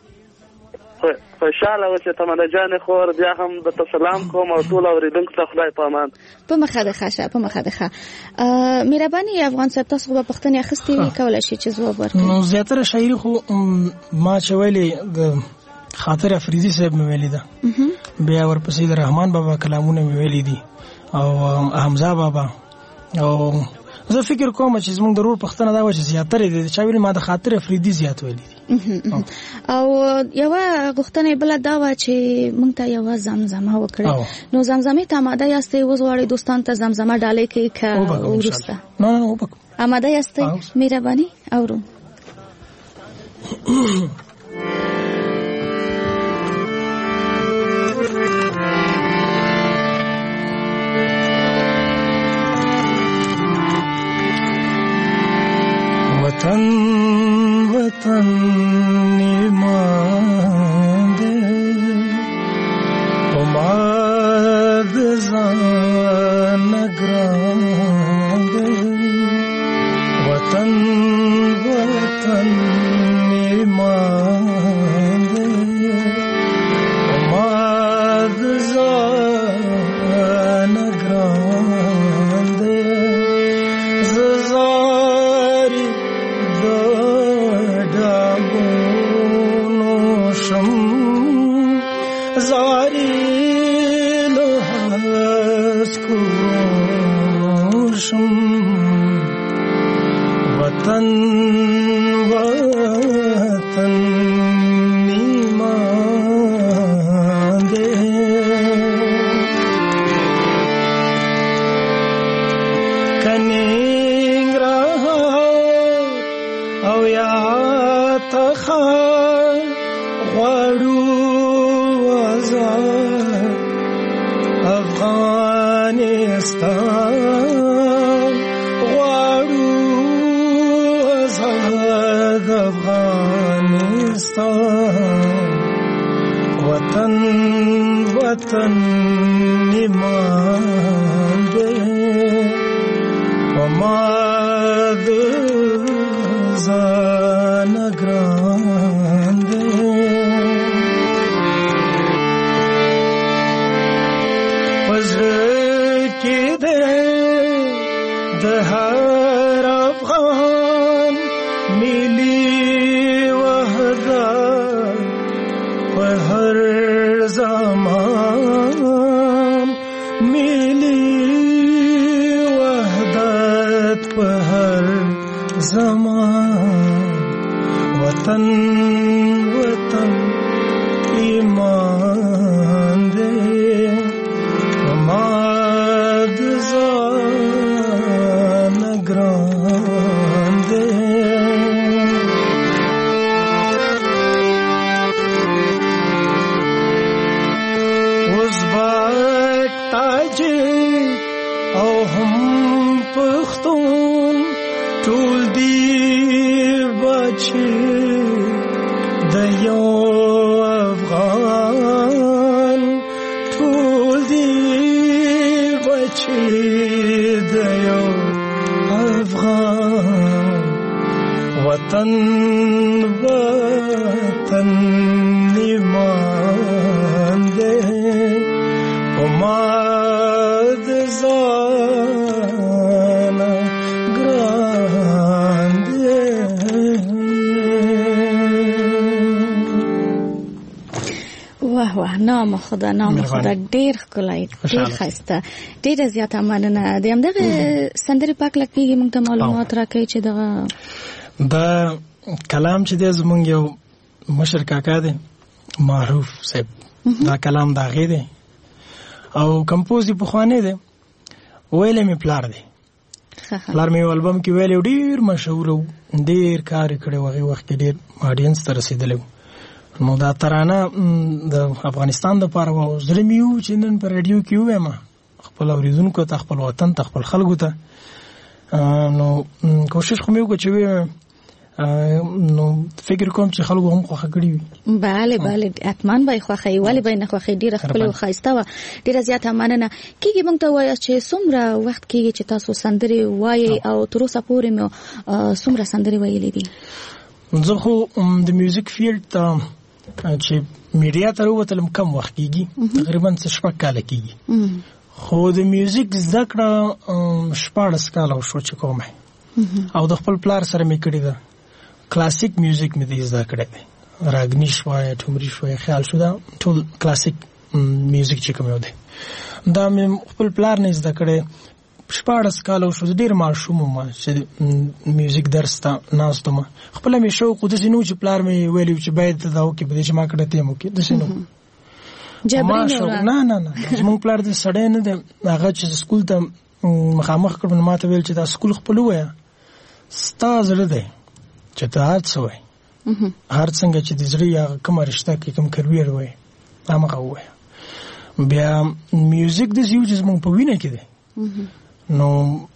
خوشاله اوسئ تمنا جان خور. بیا هم د سلام کوم او ټول اوریدونکو ته خدای په امان. په مخه ده ښه په مخه ده ښه. مهرباني افغان صاحب تاسو به پوښتنې اخیستې وي کولای شئ چې ځواب ورکړئ. نو زیاتره شاعري خو ما چې ویلې د خاطر افریدي صاحب مې ویلې ده. بیا ورپسې د رحمان بابا کلامونه مې ویلې دي او حمزه بابا. او زه فکر کوم چې زموږ ضرور پښتنه دا و چې زیاتره دي چې ویلي ما د خاطر افریدي زیات ویلي دي. او یو غوښتنه بل دا و چې موږ ته یو زمزمه وکړي. نو زمزمه ته آماده یاستئ؟ اوس غواړئ دوستان ته زمزمه ډالۍ کړئ که وروسته؟ نه نه وبکو. آماده یاستئ؟ مهرباني اورو. वतन वतन निमान दे उमाद जान ग्राम दे वतन वतन निमान दे उमाद जान ग्राम दे ज़ारी زاری لحظ کوشم وطن وطن نیمان دے کنینگ رہا او یا تخار غړو افغانستان غواړو آزاد افغانستان وطن وطن ایمان دې وما د ځان ګران دې د هر افغان ملي وحدت په هر زمان ملي وحدت په هر زمان وطن وطن ایمان دې وما هم پښتون ټول دی بچي د یو افغان ټول دی بچي د یو افغان وطن وطن نیمان دے اماد زان گران دے. واه واه نام خدا نام خدا ډیر ښکلی ډیر ښایسته ډیره زیاته مننه. د همدغه سندرې پاک لکېږي موږ ته معلومات راکوي چې دغه دا کلام چې دی زمونږ یو مشر کاکا دی معروف صاحب دا کلام د هغې دی او کمپوز یې پخوانی دی ویلی مې پلار دی پلار مې یو البم کې ویلی ډېر مشهور و ډېر کار یې کړی و هغې وخت کې ډېر آډینس ته رسېدلی و نو دا ترانه د افغانستان دپاره و زړه مې و چې نن په راډیو کې ووایم خپل اورېدونکو ته خپل وطن ته خپل خلکو ته نو کوشش خو مې وکړه چې ووایم نو فکر کوم چې خلکو هم خوښه کړي وي. بله بله حتما به یې خوښوي ولې به یې نه خوښوي ډېره ښکلې او ښایسته وه ډېره زیاته مننه. کېږي موږ ته ووایاست چې څومره وخت کېږي چې تاسو سندرې وایئ او تر اوسه پورې مې څومره سندرې ویلې دي؟ زه خو د میوزیک فیلډ ته چې میډیا ته راووتلم کم وخت کېږي تقریبا څه شپږ کاله کېږي خو د میوزیک زده کړه شپاړس کاله وشوه چې کوم او د خپل پلار سره مې کړې ده. کلاسیک میوزیک مې دی زده کړی دی راګنی شوی ټومري شوی خیال شو دا ټول کلاسیک میوزیک چې کوم یو دی دا مې خپل پلار نه زده کړی شپاړس کاله وشو. زه ډېر ماشوم وم چې میوزیک درس ته ناست وم خپله مې شوق و داسې نه و چې پلار مې ویلي و چې باید ته دا وکړې په دې چې ما کړی ته یې وکړې داسې نه ما شوق نه نه نه زموږ پلار دې سړی نه دی هغه چې سکول ته مخامخ کړم نو ما ته ویل چې دا سکول خپل ووایه ستا زړه دی چې ته هر څه وایي هر څنګه چې د زړه یا کومه رشته کې کوم کرویر وایي همغه ووایه. بیا میوزیک داسې یو چې زموږ په وینه کې دی نو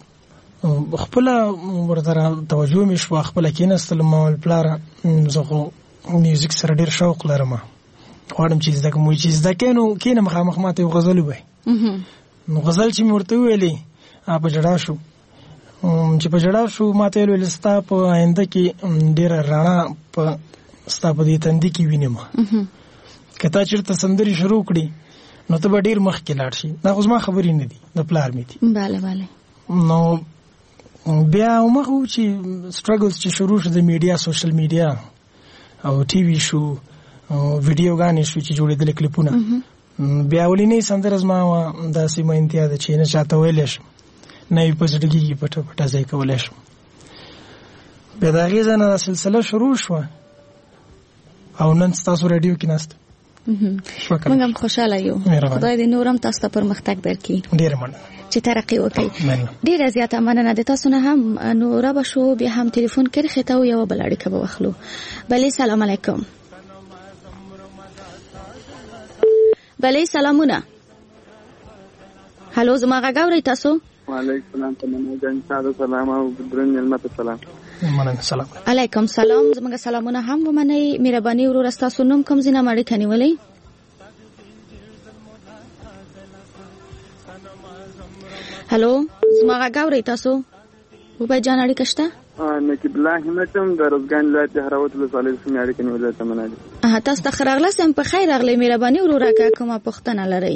خپله ورته توجه مې شوه خپله کېناستلم ما ویل پلاره زه خو میوزیک سره ډېر شوق لرم غواړم چې زده کړم چې زده کوې نو کښېنه مخامخ ما ته یو غزل ووایي نو غزل چې مې ورته وویلې په ژړا شو چې په ژړا شو ما ته ویل ستا په آینده کې ډېره رڼا په ستا په دې تندي کې وینم که تا چېرته سندرې شروع کړي نو ته به ډېر مخکې لاړ شي. دا خو زما خبرې نه دي د پلار مې دي. بله بله نو بیا همغه و چې سټرګلز چې شروع شو د میډیا سوشل میډیا او ټي وي شو ویډیوګانې شو چې جوړېدلې کلیپونه بیا اولینۍ سندره زما وه داسې مینتیا ده چې نه چاته ویلی شم نه یې په زړه کېږي پټه پټه ځای کولی شم. بیا د هغې ځای نه دا سلسله شروع شوه او نن ستاسو راډیو کې ناسته موږ هم خوشحاله یو خدای دې نور هم تاسو ته پرمختګ درکړي ډېره مننه چې ترقي وکړئ. ډېره زیاته مننه د تاسو نه هم نو رابه شو بیا هم تلیفون کرښې ته یوه بله اړیکه به واخلو. بلې سلام علیکم. بلې سلامونه. هلو زما غږ اورئ تاسو؟ وعلیکم سلام تمنا جان تاسو سلام او درن ملمت سلام. مننه سلام. علیکم سلام زموږ سلامونه هم ومنئ. مهرباني ورور تاسو نوم کوم ځای نه اړیکه نیولئ؟ هلو زما غږ اورئ تاسو؟ وبای جان اړیکه شته؟ نقیب الله همت هم د روزګان ولایت هراوت ولسوالۍ څخه اړیکه نیولې تمنا دي. اه تاسو ته ښه راغلاست هم په خیر راغلی. مهرباني ورور که کومه پوښتنه لرئ؟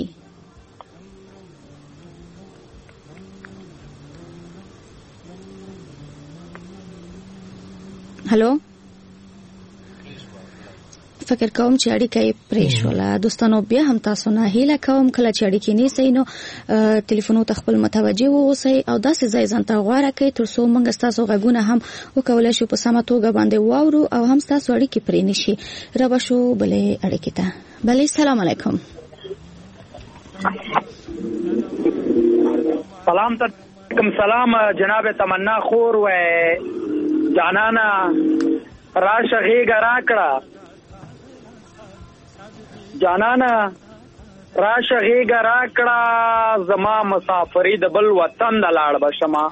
هلو فکر کوم چې اړیکه یې پرې شوله. دوستانو بیا هم تاسو نه هیله کوم کله چې اړیکې نیسئ نو تلیفونو ته خپل متوجه واوسئ او داسې ځای ځان ته غوره کړئ تر څو موږ ستاسو غږونه هم وکولی شو په سمه توګه باندې واورو او هم ستاسو اړیکې پرې نه شي. رابه شو بلې اړیکې ته. بلې سلام علیکم. سلام علیکم. سلام جناب تمنا خور و جانانا راشه غیږه راکړه جانانا راشه غېږه راکړه زما مسافري د بل وطن د لاړ بشما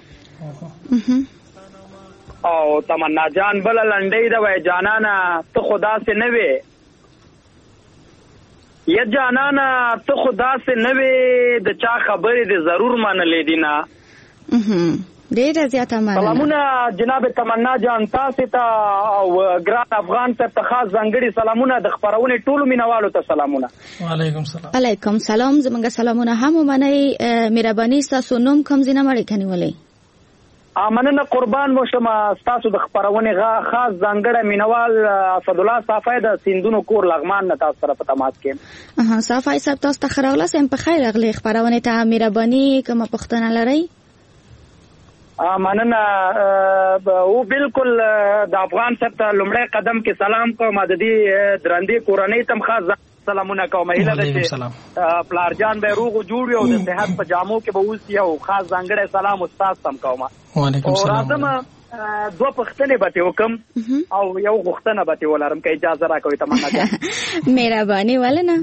او تمنا جان بل لنډۍ د وای جانانا ته خدا سے نه وې یا جانانا ته خدا سے نه وې د چا خبرې دې ضرور منلې دي نه ډېر زیاته مننه. سلامونه جناب تمنا جان تاسو ته او ګران افغان ته خاص ځانګړي سلامونه د خبرونې ټولو مینوالو ته سلامونه. وعلیکم سلام. علیکم سلام. زمونږ سلامونه هم ومنئ. مهرباني ستاسو نوم کوم ځای نه مړی کنیولئ؟ مننه قربان مو شم. ستاسو د خبرونې خاص ځانګړی مینوال اسدالله صافی د سیندونو کور لغمان نه تاسو سره په تماس کې. صافی صاحب تاسو ته ښه راغلاست. په خیر راغلی خبرونې ته. مهرباني کومه پوښتنه لرئ؟ مننه او بالکل د افغان صاحب ته لومړی قدم کې سلام کوم. د دې درندې کورنۍ ته خاص سلامونه کوم. هیله ده چې پلارجان به روغ جوړ وي او د صحت په جامو کې به اوسي او خاص ځانګړی سلام استاد تم کوم. وعلیکم سلام. راځم دوه پوښتنې به وکم او یو غوښتنه به ولرم که اجازه راکوي تمنا جان. مهرباني ولنه.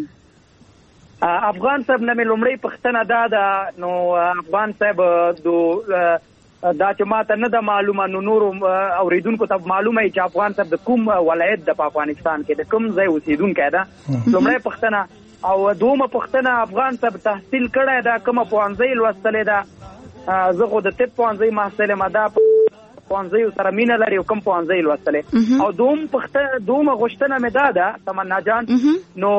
افغان صاحب نه مې لومړی پوښتنه دا ده نو افغان صاحب دو دا چې ماته نه ده معلومه نو نورو اوریدونکو ته معلومه چې افغان صاحب د کوم ولایت د افغانستان کې د کوم ځای اوسیدونکی ده. لومړی پوښتنه. او دومره پوښتنه افغان صاحب تحصیل کړی ده کومه پوهنځۍ لوستلې ده؟ زه خو د طب پوهنځۍ محصل یم. دا پوهنځیو سره مینه لري او کوم پوهنځۍ لوستلې؟ او دوم پوښتنه دومره غوښتنه مې دا ده تمنا جان نو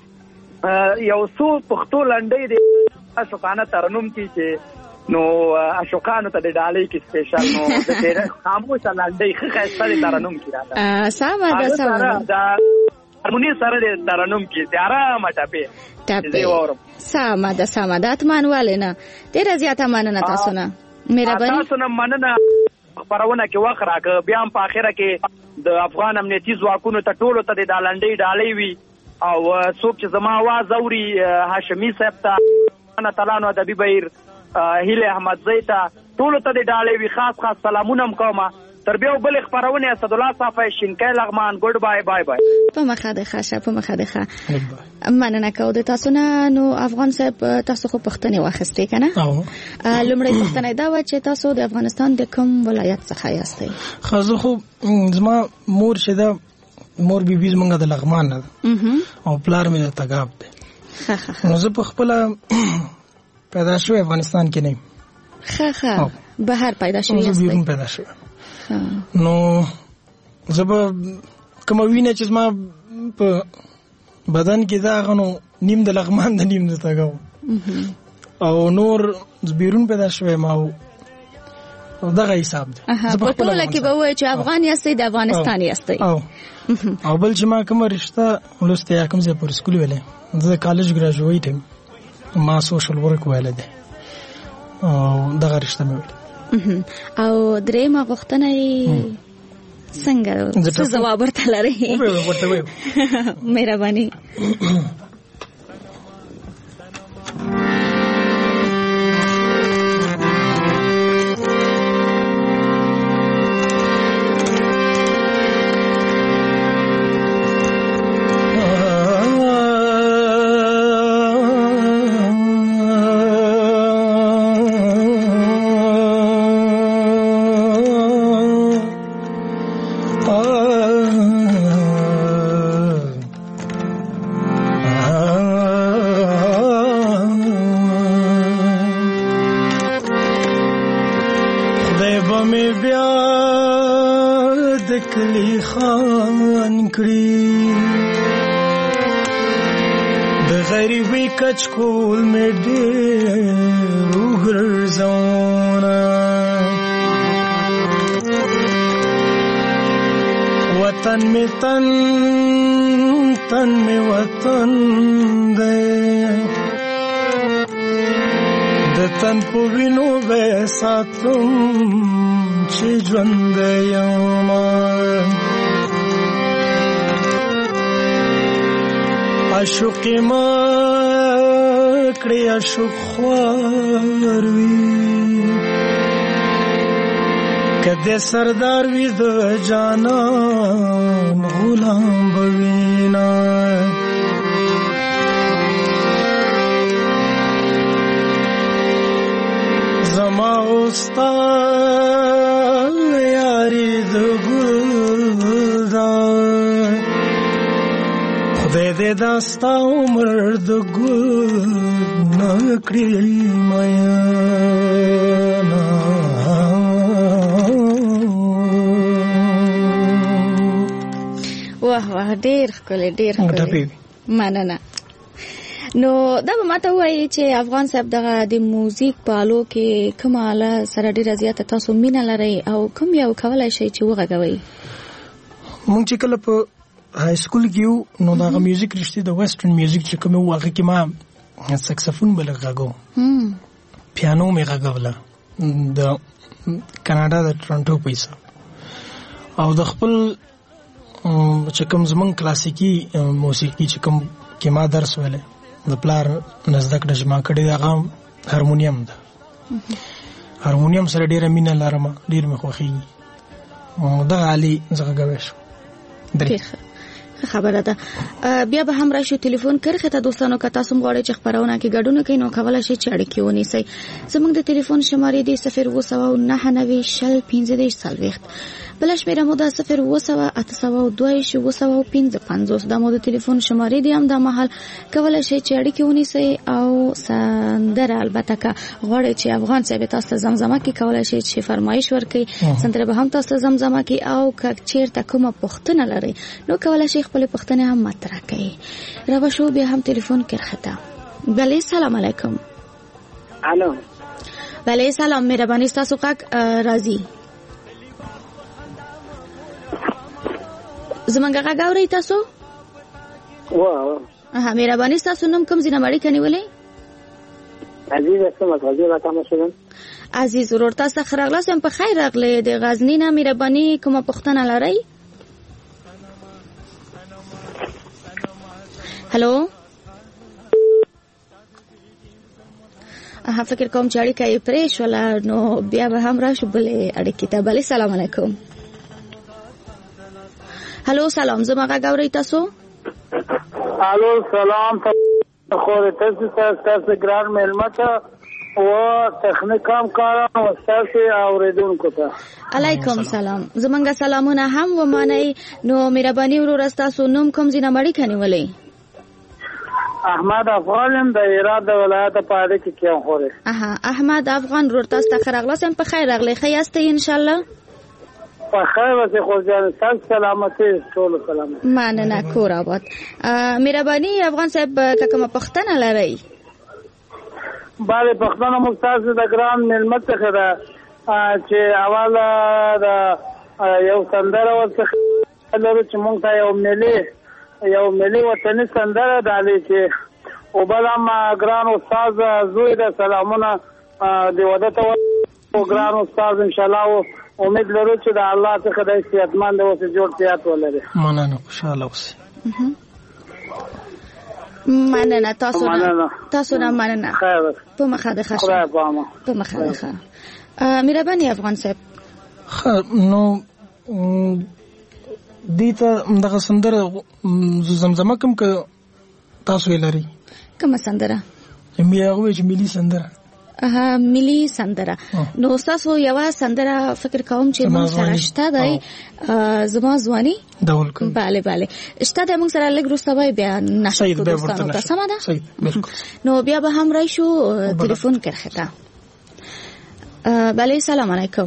یو څو پښتو لنډۍ د اشوقانه ترنم کې چې نو اشوقانو ته د ډالۍ کې سپیشل نو د ډېر خاموشه لنډۍ ښه ښایسته د ترنم کې راځه. سمه ده سمه ده. د هارموني سره د ترنم کې د ارامه ټپې ټپې سمه ده سمه ده. اطمئن ولې نه. ډېره زیاته مننه تاسو نه. مهرباني. تاسو نه مننه. خبرونه کې وخت راکړه بیا هم په اخره کې د افغان امنیتي ځواکونو ته ټولو ته د لنډۍ ډالۍ وي او څوک چې زما आवाज اوري هاشمي صاحب ته الله تعالی نو ادبي بهیر هیله احمدزی ته ټولو ته د ډالۍ وي. خاص خاص سلامونه هم کوم. تر بیا بل خبرونه اسدالله صافی شینکای لغمان. ګډ بای بای بای. په مخه ده ښه په مخه ده ښه. مننه کوم د تاسو نه. نو افغان صاحب تاسو خو پښتنې واخیستې کنه؟ او لومړی پښتنه دا و چې تاسو د افغانستان د کوم ولایت څخه یاستئ؟ خو خو زما مور چې دا مور بیبي زمونږ د لغمان نه او پلار مې د تګاب دی. ښه ښه. نو زه په خپله پیدا شوی افغانستان کې نه یم. ښه ښه. بهر پیدا شوی یاستئ؟ بیرون پیدا شوی. نو زه به کومه وینه چې زما په بدن کې دا غنو نیم د لغمان د نیم د تګاو او نور بیرون پیدا شوی ما او دغه حساب دی. په ټوله کې به وایي چې افغان یاستئ د افغانستان یاستئ. او او بل چې ما کومه رشته لوستې یا کوم ځای پر سکول ویلې زه کالج ګراجویټ یم. ما سوشل ورک ویل دی او دغه رشته مې ویل. او درېمه غوښتنه یې څنګه څه ځواب ورته لرئ؟ مهرباني. کچکول میں ډېر وګرځونه وطن میں تن تن میں وطن دے د تن په وینو به ساتم چې ژوند یم عاشق ما کړی عاشق خوار وي کده سردار وي د جانان غلام بوینا ستا یاري د ګلدان خدای دې دا ستا عمر د ګل نکړي میانا واه واه ډېر ښکلی ډېر ښکلی مننه. نو دا به ماته وایي چې افغان صاحب دغه د موزیک په آلو کې کومه آله سره ډېره زیاته تاسو مینه لرئ او کوم یو کولی شئ چې وغږوئ؟ مونږ چې کله په های سکول کې یو نو دغه میوزیک رښتې د ویسټرن میوزیک چې کوم و هغه کې ما سکسفون بل غږو پیانو مې غږوله د کاناډا د ټورنټو پیسه او د خپل چې کوم زمونږ کلاسیکي موسیقي چې کوم کې ما درس ویلی د پلار نه زده کړه چې ما کړې هغه هارمونیم ده. هارمونیم سره ډېره مینه لرم ډېر مې خوښېږي دغه آلې زه غږوی شم. خبره ده. بیا به هم راشو ټلیفون کرخه ته دوستانو که تاسو غواړئ چې خبرونه کې ګډون کوئ نو کولای شئ چې اړیکې ونیسئ. زموږ د ټلیفون شمارې دی صفر اووه سوه نهه نوي شل پنځه دېرش څلوېښت، بله شمېره مو ده صفر اووه سوه اته سوه دوه ویشت اووه سوه پنځه پنځوس. دا مو د ټلیفون شمارې دي. همدا مهال کولای شئ چې اړیکې ونیسئ او سندره البته که غواړئ چې افغان صاحب تاسو ته زمزمه کړي کولای شئ چې فرمایش ورکړئ، سندره به هم تاسو ته زمزمه کړي او که چېرته کومه پوښتنه لرئ نو کولای شئ خپلې پوښتنې هم مطرح کړئ. را به شو بیا هم ټلیفون کرخته. بله سلام علیکم. الو. بله سلام، مهرباني ستاسو غږ راځي. زمونږ غږ اورئ تاسو؟ واه ها مهرباني ستاسو نوم کوم ځای نه اړیکه نیولې؟ عزیز اسم از غزنی راته شوم. عزیز ورور تاسو ښه راغلاست. هم په خیر راغلی. د غزنی نه مهرباني کومه پوښتنه لرئ؟ هلو. اها فکر کوم چې اړیکه یې پرې شوله نو بیا به هم راشو بلې اړیکې ته. بلې سلام علیکم. هلو سلام، زما غږ اورئ تاسو؟ الو سلام. خو تاسو تاسو ګران مېلمه ته او تخنیک هم کاران او تاسو اوریدونکو ته علیکم سلام. زمونږ سلامونه هم ومنئ. نو مهرباني ورور تاسو نوم کوم ځای نه اړیکه نیولئ؟ احمد افغان د هرات د ولایت په اړه کې کیم خوره. اها احمد افغان ورور تاسو ته ښه راغلاست. هم په خیر راغلی. ښه یاستئ ان شاء الله؟ په خیر اوسئ خو جان تاسو سلامتی ټول سلامت. مننه کور آباد. مهرباني افغان صاحب که کومه پوښتنه لرئ؟ بله پښتنه موږ تاسو د ګران مېلمه څخه ده چې اوله د یو سندره ورڅخه لرو چې موږ ته یو ملي یو ملي وطني سندره ډالې چې او بل هم ګران استاد زوی د سلامونه د واده ته او ګران استاد انشاءالله امید لرو چې د الله څخه د صحتمند اوسې جوړ صحت ولري. مننه خوشاله اوسئ. مننه تاسو نه تاسو نه مننه. خیر په مخه ده ښه. خدای پامه. په مخه ده ښه. مهرباني افغان صاحب. نو دیتا دغه سندره زمزمه کوم که تاسو یې لرئ؟ کومه سندره؟ مې هغه وایي چې ملي سندره. اها ملي سندره. نو تاسو یو سندره فکر کوم چې موږ سره شته دی زما ځواني ډول کوم. bale bale شته د موږ سره لږ وروسته وای بیا نشو کو دوستانو ته سم ده. صحیح بالکل. نو بیا به هم راشو ټلیفون کرخته. bale سلام علیکم.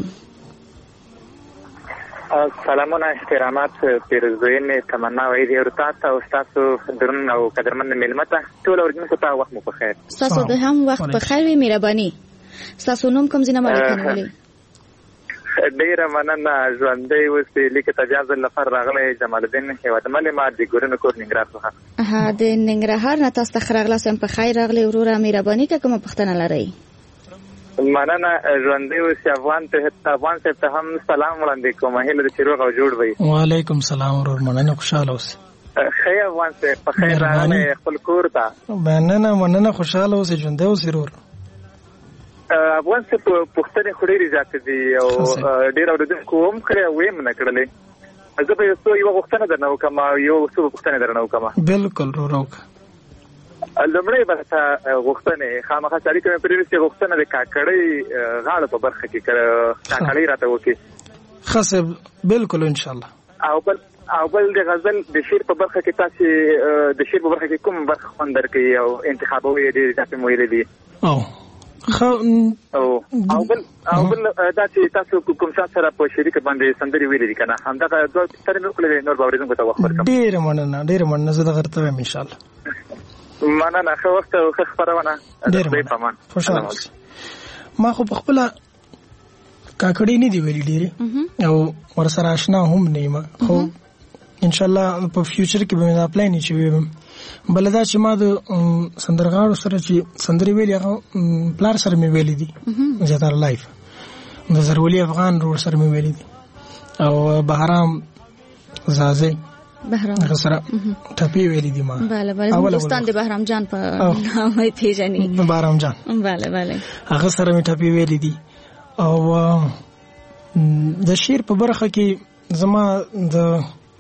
سلامونه احترامات پیرزوین تمنا وایي ورته او تاسو درن او قدرمن ملمت ټول اورګنکو ته وخت مو په خیر. تاسو د هم وخت په خیر وي. مهرباني تاسو نوم کوم ځای نه اړیکه نیولې؟ ډیره مننه. ژوندۍ اوسئ. لیک تجاوز لپاره راغلی جمال الدین هیوادمل ما د ګورنه کور ننګرهار څخه. ها د ننګرهار نه تاسو ته راغلاست. په خیر راغلی وروره. مهرباني که کومه پوښتنه لرئ؟ مننه. ژوندۍ اوسئ. افغان ته افغان صاحب ته هم سلام وړاندې کوم. هیله د چې روغ او جوړ وي. وعلیکم سلام ورور. مننه خوشاله اوسئ. ښه افغان صاحب په خیر راغلی خپل کور ته. مننه مننه خوشاله اوسئ. ژوندۍ اوسئ ورور. افغان صاحب پوښتنې خو ډېرې زیاتې دي او ډېر اورېدونکو هم کړې او ویم نه کړلې. زه به یو څو یوه غوښتنه درنه وکړم او یو څو پوښتنې درنه وکړم. بالکل ورور وکړه. لومړی به ته غوښتنې خامخا سړي کومې پرېږدي چې غوښتنه د کاکړۍ غاړه په برخه کې کاکړۍ راته وکړي. ښه صاحب بالکل انشاءالله. او بل او بل د غزل د شعر په برخه کې تاسو د شعر په برخه کې کوم برخه خوند درکوي او انتخابوي ډېرې تاسو مو ویلې دي؟ او او او بل او بل دا چې تاسو کوم څه سره په شریک باندې سندري ویلې دي کنه همدغه دوه تر نور کله نور باورېدونکو ته وخت ورکړم. ډېر مننه ډېر مننه زه دغه ته وایم ان شاء الله. مننه ښه وخت او ښه خبرونه. ډېر مننه خوشاله ما خو په خپل کاکړی نه دی ویلي ډېرې او ورسره آشنا هم نه یم خو ان شاء الله په فیوچر کې به مې دا پلان چې ویم. بل دا چې ما د سندرغاړو سره چې سندرې ویلې هغه پلار سره مې ویلې دي زیاتره لایف د زرولي افغان رور سره مې ویلې دي او بهرام زازي بهرام هغه سره ټپي ویلې دي ما. bale bale هندوستان د بهرام جان په نامه پیژني. بهرام جان bale bale هغه سره مې ټپي ویلې دي او د شعر په برخه کې زما د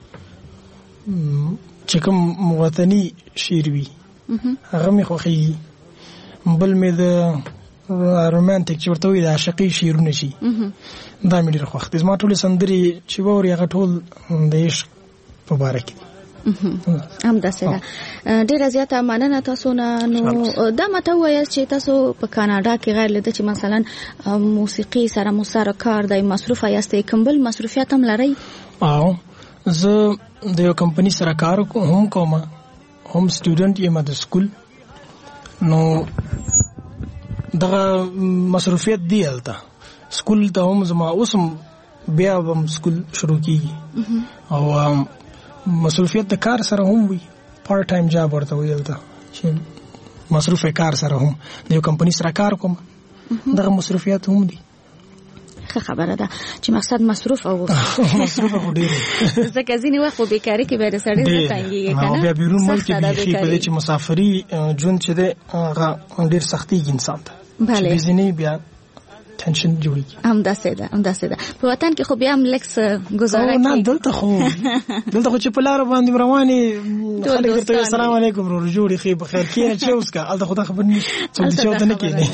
چې کوم وطني شعر وي هغه مې خوښي. بل مې د رومانتیک چې ورته وي د عاشقي شعرونه شي دا مې ډېر خوښ دي. زما ټولې سندرې چې واوري هغه ټول د عشق په باره کې دي. همداسې ده. ډېره زیاته مننه تاسو نه. نو دا ماته ووایاست چې تاسو په کاناډا کې غیر له ده چې مثلا موسیقي سره مو سره کار دی مصروفه یاستئ کوم بل مصروفیات هم لرئ؟ او زه د یو کمپنی سره کار هم کوم هم سټوډنټ یم د سکول نو دغه مصروفیت دی هلته سکول ته هم زما اوس هم بیا هم سکول شروع کیږي او مصروفیت د کار سره هم وي پارت ټایم جاب ورته وي هلته چې مصروف کار سره هم د یو کمپنی سره کار کوم دغه مصروفیت هم دي. ښه خبره ده چې مقصد مصروف او مصروف او ډېر ځکه ځینې وخت خو بیکاري کې به د سړی نه تنګېږي که نه بیا بیرون ملک کې بیخي په دې چې مسافري ژوند چې دی هغه ډېر سختېږي انسان ته چې بېځینې بیا ټنشن جوړیږي. همداسې ده همداسې ده. په وطن کې خو بیا هم لږ څه ګزاره کوي. نه دلته خو دلته خو چې په لاره باندې روانې خلک درته السلام علیکم ورور جوړې ښې په خیر کښېنه چې اوس که هلته خو دا خبر نشته څوک دې چې ورته نه کښېني.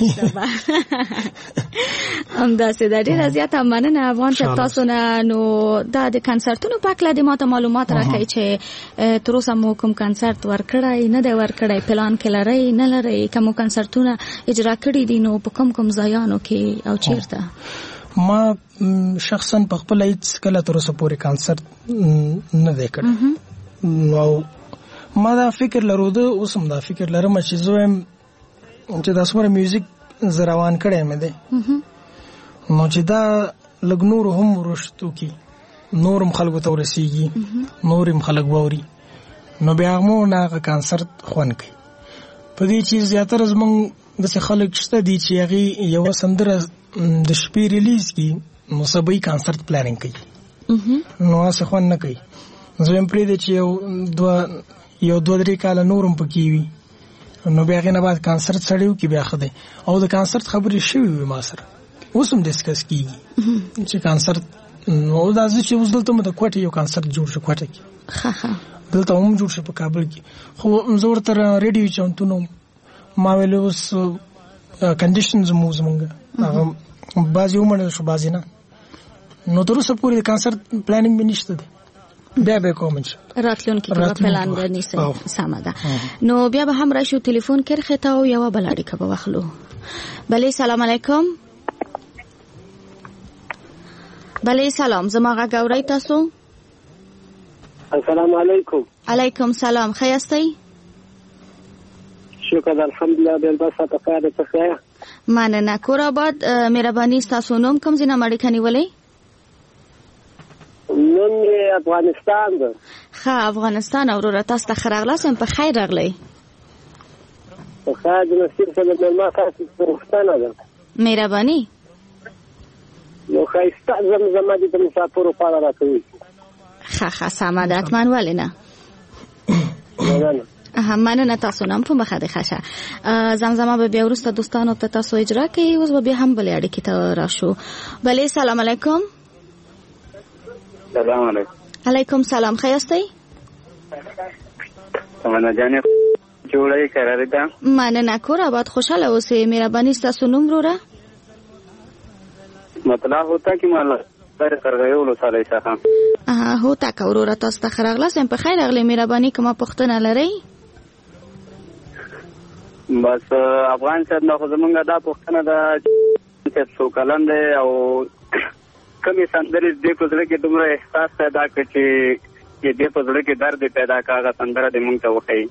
همداسې ده. ډېره زیاته مننه افغان صاحب تاسو نه. نو دا د کنسرتونو په هکله د ماته معلومات راکوئ چې تر اوسه مو کوم کنسرت ورکړی نه دی ورکړی پلان کې لرئ نه لرئ که مو کنسرتونه اجرا کړي دي نو په کوم کوم ځایانو کې او چیرته؟ ما شخصا په خپل هیڅ کله تر اوسه پورې کنسرت نه دی کړی او ما دا فکر لرو ده اوس هم دا فکر لرم چې زه وایم چې دا څومره میوزیک زه روان کړی مې دی نو چې دا لږ نور هم ورشت وکړي نور هم خلکو ته ورسېږي نور هم خلک واوري نو بیا مو نه هغه کنسرت خوند کوي. په دې چې زیاتره زموږ داسې خلک شته دي چې هغې یوه سندره د شپې ریلیز کړي نو سبا یې کنسرت پلانینګ کوي نو هسې خوند نه کوي. زه یم پرېږدی چې یو دوه یو دوه درې کاله نور هم پکې وي نو بیا هغې نه بعد کنسرت سړی وکړي بیا ښه دی. او د کنسرت خبرې شوي وي ما سره اوس هم ډسکس کېږي چې کنسرت نو دا زه چې اوس دلته مو د کوټې یو کنسرت جوړ شو کوټه کې دلته هم جوړ شو په کابل کې خو زه ورته ریډي چمتو ما ویل اوس کنډیشنز مو زمونږ هغه بعضې ومنل شو بعضې نه نو تر اوسه پورې د کنسرت پلانینګ مې نشته دی بیا به کوم راتلونکي کې به پلان ونیسئ. سمه ده. نو بیا به هم راشو تلیفون کرښې ته او یوه بله اړیکه به واخلو. بلې سلام علیکم. بلې سلام زما غږ اورئ تاسو؟ السلام علیکم. علیکم سلام. ښه یاستئ؟ شکر الحمدلله بالبسه په خیر ته ښه. مننه. کور آباد. مهرباني ستاسو نوم کوم ځای نه م اړیکه نیولئ؟ نوم یې افغانستان ده. ښه افغانستان. وروره تاسو ته ښه راغلاست یم په خیر راغلی. په خیر د نصیب سره د مېلمه تاسو پوښتنه ده. مهرباني. یو ښایسته زمزمه دې د مسافرو په اړه راکوي. ښه ښه سمه ده حتما ولې نه. مننه. مننه تاسو نه هم په مخه دې ښه شه. زمزمه به بیا وروسته دوستانو ته تاسو اجرا کوي. اوس به بیا هم بلې اړیکې ته راشو. بلې سلام علیکم. سلام علیکم. علیکم سلام. ښه یاستئ؟ تمنا جانې جوړه قرار ده. مننه کور آباد خوشاله اوسئ. مهرباني ستاسو نوم وروره؟ مطلب ہوتا کہ مالا در قرغیولو صالح څخه. اه هوتا کا وروره تاسو ته خراغله سم په خیر اغلی. مهرباني کومه پوښتنه لرئ؟ بس افغان صاحب نو زمونږ دا پوښتنه ده چې څو کلن دی او کمی سندرې دې په زړه کې دومره احساس پیدا کړ چې دې په زړه کې درد پیدا کاغه سندره دې مونږ ته وښایي.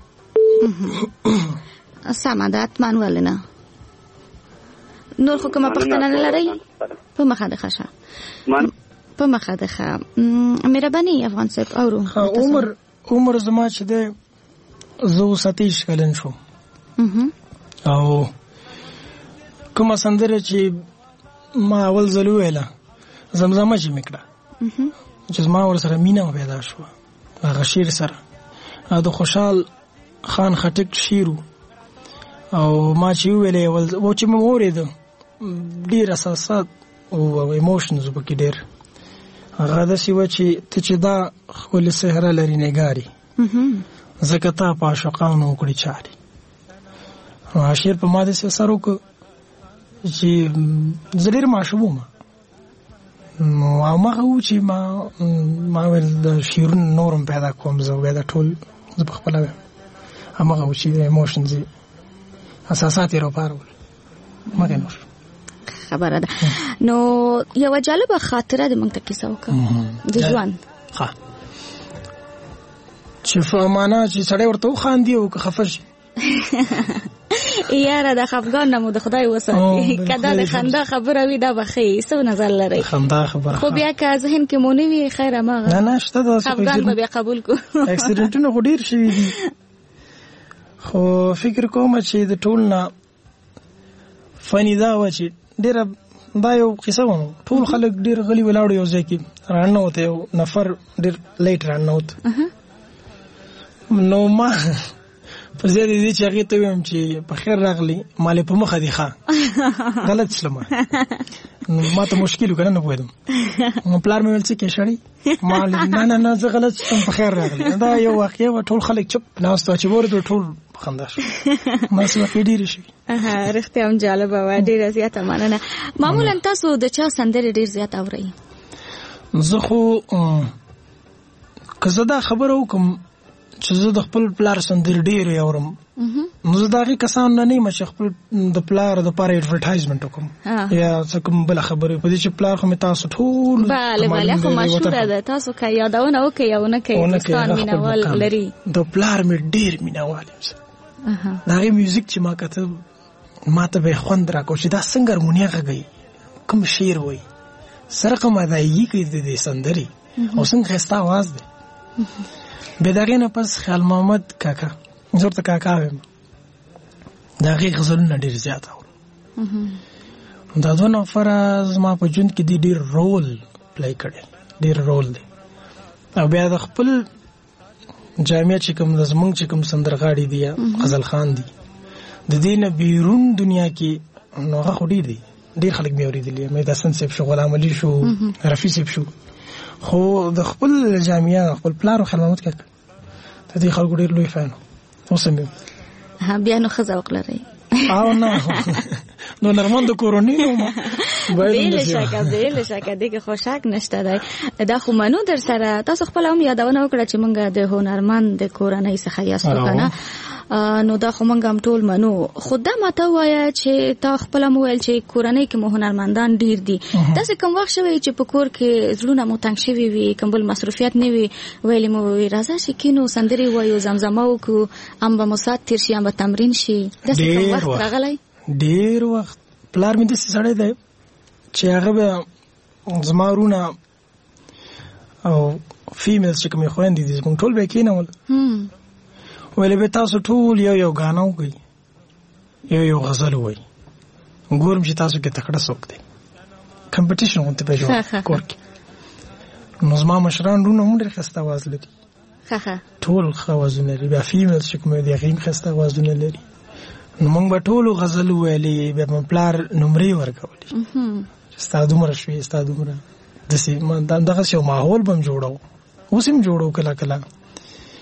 سمه ده اتمن ولې نه. نور خو کومه پوښتنه نه لرئ؟ په مخه ده ښه په مخه ده ښه. مهرباني افغان صاحب اورو. عمر عمر زما چې دی زه اوس اتیش کلن شو او کومه سندره چې ما اول ځل وویله زمزمه چې مې کړه چې زما ورسره مینه پیدا شوه هغه شعر سره د خوشحال خان خټک شعر او ما چې وویلې اول و چې مې واورېده ډېر احساسات او ایموشنز پکې ډېر هغه داسې وه چې ته چې دا ښکلې څهره لري نګاري ځکه تا په عاشقانو وکړې چارې. هغه شعر په ما داسې اثر وکړ چې زه ډېر ماشوم وم نو هغه و چې ما ما ویل د شعرونو نورم پیدا کوم زه بیا دا ټول زه په خپله ویم هماغه و چې ایموشنز اساسات یې راپارول مګې نور خبره ده. نو یوه جالبه خاطره د موږ ته کیسه وکړه د ژوند. ښه چې فهمانه چې سړی ورته وخاندي او که خفه شي یاره د خفګان نه مو د خدای وساتي که دا د خندا خبره وي دا به ښه څه نظر لرئ؟ خندا خبره خو بیا که ذهن کې مو نه وي خیر هماغه نه نه شته داسې خفګان به بیا قبول کړو. اکسیډنټونه خو ډېر شوي دي خو فکر کوم چې د ټول نه فني دا وه چې ډېره دا یو قصه وه ټول خلک ډېر غلي ولاړو یو ځای کې راننوته یو نفر ډېر لیټ راننوت نو ما پر ځای د دې چې هغې ته ویم چې په خیر راغلی مالې په مخه دي ښه غلط شلم نو ما ته مشکل وکړه نه پوهېدم نو پلار مې ویل څه کې شړی ما نه نه نه زه غلط شم په خیر راغلی دا یو واقعه وه ټول خلک چپ ناست وه چې واورېدل ټول خندا شو داسې واقعې ډېرې شوي. رښتیا هم جالبه وه ډېره زیاته مننه. معمولا تاسو د چا سندرې ډېر زیات اورئ؟ زه خو که زه دا خبره وکړم چې زه د خپل پلار سندرې ډېرې اورم نو زه د هغې کسان نه نه یم چې خپل د پلار دپاره اډورټایزمنټ وکړم یا څه کوم بله خبرې په دې چې پلار خو مې تاسو ټول بله بله خو مشهوره ده تاسو که یادونه وکړئ یا ونه کوئ دوستان مینهوال لري. د پلار مې ډېر مینهوال یم زه د هغې میوزیک چې ما کته ما ته به یې خوند راکړو چې دا څنګه هارمونیا غږوي کوم شعر وایي سرقم ادایګي کوي د دې سندرې او څنګه ښایسته اواز دی. بیا د هغې نه پس خیال محمد کاکا زه ورته کاکا ویم د هغې غزلونه ډېر زیات اورم دا دوه نفره زما په ژوند کې دي ډېر رول پلی کړی ډېر رول دی او بیا د خپل جامعه چې کوم د زمونږ چې کوم سندرغاړي دي یا غزل خان دي د دې نه بیرون دنیا کې نو هغه خو ډېر دي ډېر خلک مې اورېدلي مهدي حسن صاحب شو غلام علي شو رفیع صاحب شو خو د خپل جامعه خپل پلار خیال محمد کاکا د دې خلکو ډېر لوی فین اوس هم بیا نو ښه ذوق لرئ او نه نو نرمن د کورونی نو بیل شکه بیل شکه دغه خو شک نشته دی دا خو منو در سره تاسو خپل هم یادونه وکړه چې مونږ د هنرمند د کورنۍ څخه یاستو کنه نو دا خو مونږ هم ټول منو خو دا ماته وایه چې تا خپل هم ویل چې کورنۍ کې مو هنرمندان ډیر دي تاسو کوم وخت شوی چې په کور کې زړونه مو تنګ شوي وي کوم بل مصروفیت نه وي ویلې مو راځه چې کینو سندرې وایو زمزمه وکړو ام به مو سات تیر شي ام به تمرین شي داسې کوم وخت راغلی ډیر وخت پلار مې داسې سړی دی چې هغه به زما وروڼه او فیمیلز چې کومې خویندې دي زموږ ټول به یې کېنول ویلې به تاسو ټول یو یو ګانا وکړئ یو یو غزل ووایي ګورم چې تاسو کې تکړه څوک دی کمپټیشن غونته به جوړ کور کې نو زما مشران وروڼه هم ډېر ښایسته اواز لري ټول ښه اوازونه لري بیا فیمیلز چې کومې دي هغې هم ښایسته اوازونه لري نو موږ به ټولو غزل وویلې بیا به پلار نمرې ورکولې چې ستا دومره شوې ستا دومره داسې دغسې یو ماحول به هم جوړو اوس هم جوړو کله کله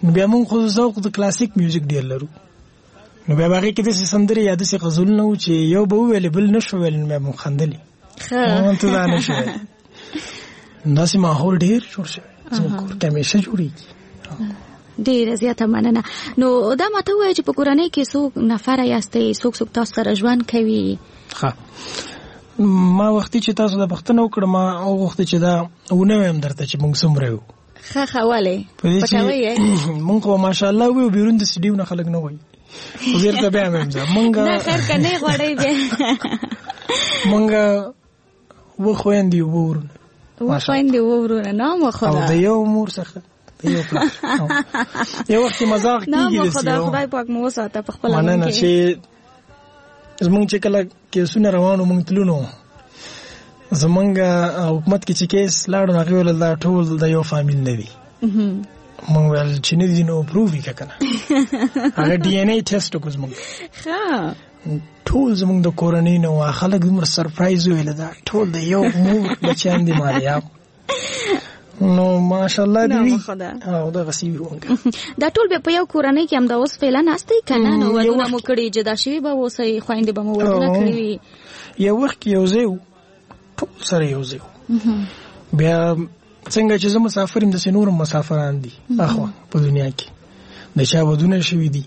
بیا موږ خو ذوق د کلاسیک میوزیک ډیر لرو نو بیا هغه کې د سندري یا د څه غزل نه و چې یو به ویل بل نشو ویل نو موږ خندلې نو ته دا نشو ناسي ماحول ډیر جوړ شي څنګه کمیشه جوړي ډیر زیاته مننه. نو دا ماته وایي چې په کورنۍ کې څوک نفر یاستئ څوک څوک تاسو سره ژوند کوي؟ ها ما وختي چې تاسو د پښتنو وکړم او وختي چې دا ونه ویم درته چې موږ څومره یو ښه خواله پټوي موږ خو ماشاءالله وی بیرون د سټډیو نه خلک نه وای وزیر ته بیا مې موږ دا خیر کنه غوړې بیا موږ و خويندې ورونه و خويندې ورونه نو مو خدا او د یو مور څخه یو پلا یو وخت مزاق کیږي نو خدا خدای پاک مو ساته په خپل نه نه چې زمونږ چې کله کیسونه روانو مونږ تلونو زمونږ حکومت کې چې کیس لاړو هغه ول دا ټول د یو فامیل نه وي مونږ ول چې نه دي نو پروف یې کنه هغه ډي ان اے ټیسټ وکړ مونږ ښه ټول زمونږ د کورنۍ نو خلک موږ سرپرایز ویل دا ټول د یو مور بچیان دي مالیا نو ماشاءالله دی او دا غسی وونګه دا ټول به په یو کورنۍ کې هم دا اوس فعلا نهسته کنه نو ودونه مو کړی جدا شوی به اوسې خويندې به مو ودونه کړی وي یو وخت یو ځای ټول سره یو ځای بیا څنګه چې زموږ مسافر هم د سينور مسافران دي اخو په دنیا کې د چا ودونه شوی دي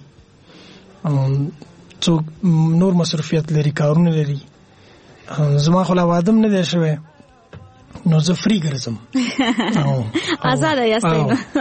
څوک نور مصرفیت لري کارونه لري زما خو لا وادم نه دی شوی نو زه فری ګرځم آزاد یاستئ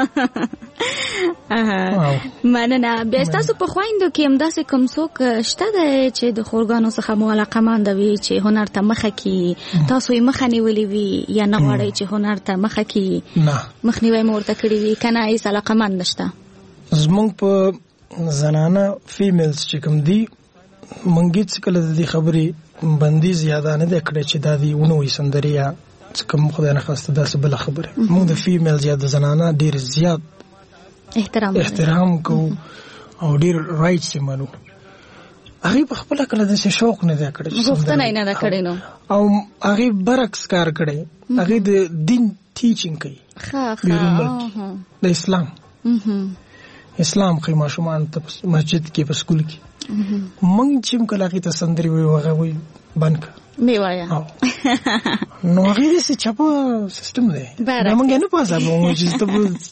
مننه. بیا تاسو په خويندو کې هم داسې کوم څوک شته چې د خورګانو څخه مو علاقمند وي چې هنر ته مخه کی تاسو یې مخه نیولې وي یا نه غواړئ چې هنر ته مخه کی نه مخنیوي مو ورته کړی وي کنه هیڅ علاقمند نشته؟ زمونږ په زنانه فیمیلز چې کوم دي مونږ څه کله د دې خبرې بندي زیاده نه ده کړې چې دا دی ونوي سندریا کوم خدای نه خواسته داسې بل خبره موږ د فیمیل زیات د زنانه ډیر زیات احترام احترام کو او ډیر رائټس یې منو هغه په خپل کله د شوق نه ده کړی غوښتنه نه ده کړی نو او هغه برعکس کار کړی هغه د دین ټیچینګ کوي ښه د اسلام اسلام خو ماشومان ته مسجد کې په سکول کې مونږ چې کله هغه ته سندري وي هغه وي بنک میوایا نو هغه دې چپا سیستم دی موږ نه پاسه موږ چې ته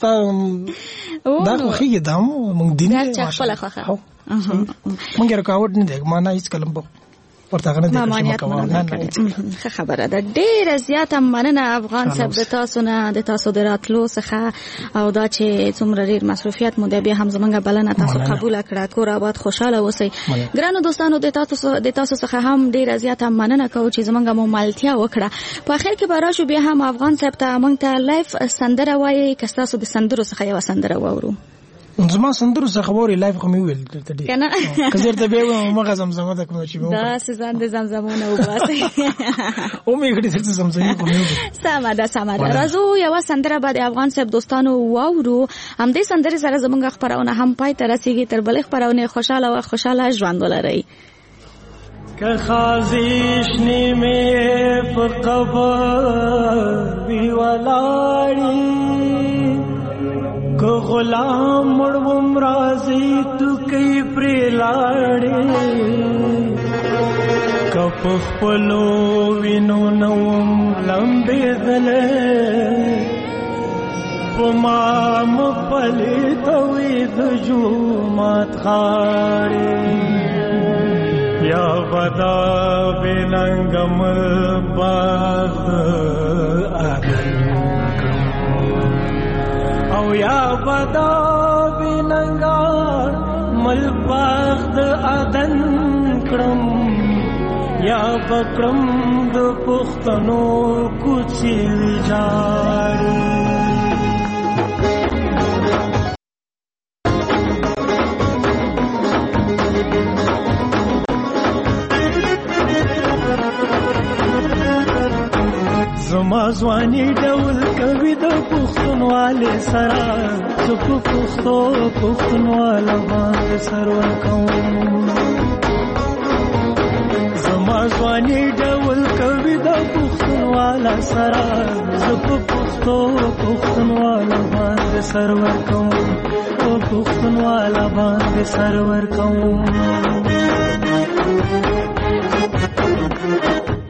دا خو هیڅ دمو موږ دین دا خپل خوخه موږ رکاوټ نه دی ما نه هیڅ کلم ورته غنه دي ښه خبره ده. ډېر زیاته مننه افغان صاحب د تاسو نه د تاسو د راتلو څخه او دا چې څومره ډېر مصروفیت مو دی بیا هم زمونږ بلنه تاسو قبول کړه کور آباد خوشاله اوسئ. ګرانو دوستانو د تاسو د تاسو څخه هم ډېر زیاته مننه کوم چې زمونږ مو ملتیا وکړه. په اخر کې به راشو بیا هم افغان صاحب ته موږ ته لایف سندره وایي که تاسو د سندرو څخه یو سندره واورو. زما سندرو څخه خبرې لایف خو مې ویل درته دي کنه کزر ته به مغه زمزمه ده کوم چې مو دا سزان د زمزمونه وباسي او مې غړي درته زمزمه کوم سما ده سما ده راځو یو سندره به د افغان صاحب دوستانو واورو هم دې سندره سره زمونږ خبرونه هم پای ته رسیږي تر بل خبرونه خوشاله او خوشاله ژوند ولرئ. که خازیش نیمه په قبر وی ولاړی کو غلام مړوم راځي تو کوي پرې لاړې کپ خپلو وینو نوم لمبې دلې په ما مپلې توي د جومات خاړې یا بدا بننګم باغ اګل او یا بدا بننګار مل باغ د ادن کړم یا بکرم د پښتنو کوڅې ویجاړي زما ځواني ډول کوي د پښتونواله سره زه په پښتو پښتونواله باندې سرور کوم زما ځواني ډول کوي د پښتونوالا سره زه په پښتو پښتونوالا باندې سرور کوم او پښتونوالا باندې سرور کوم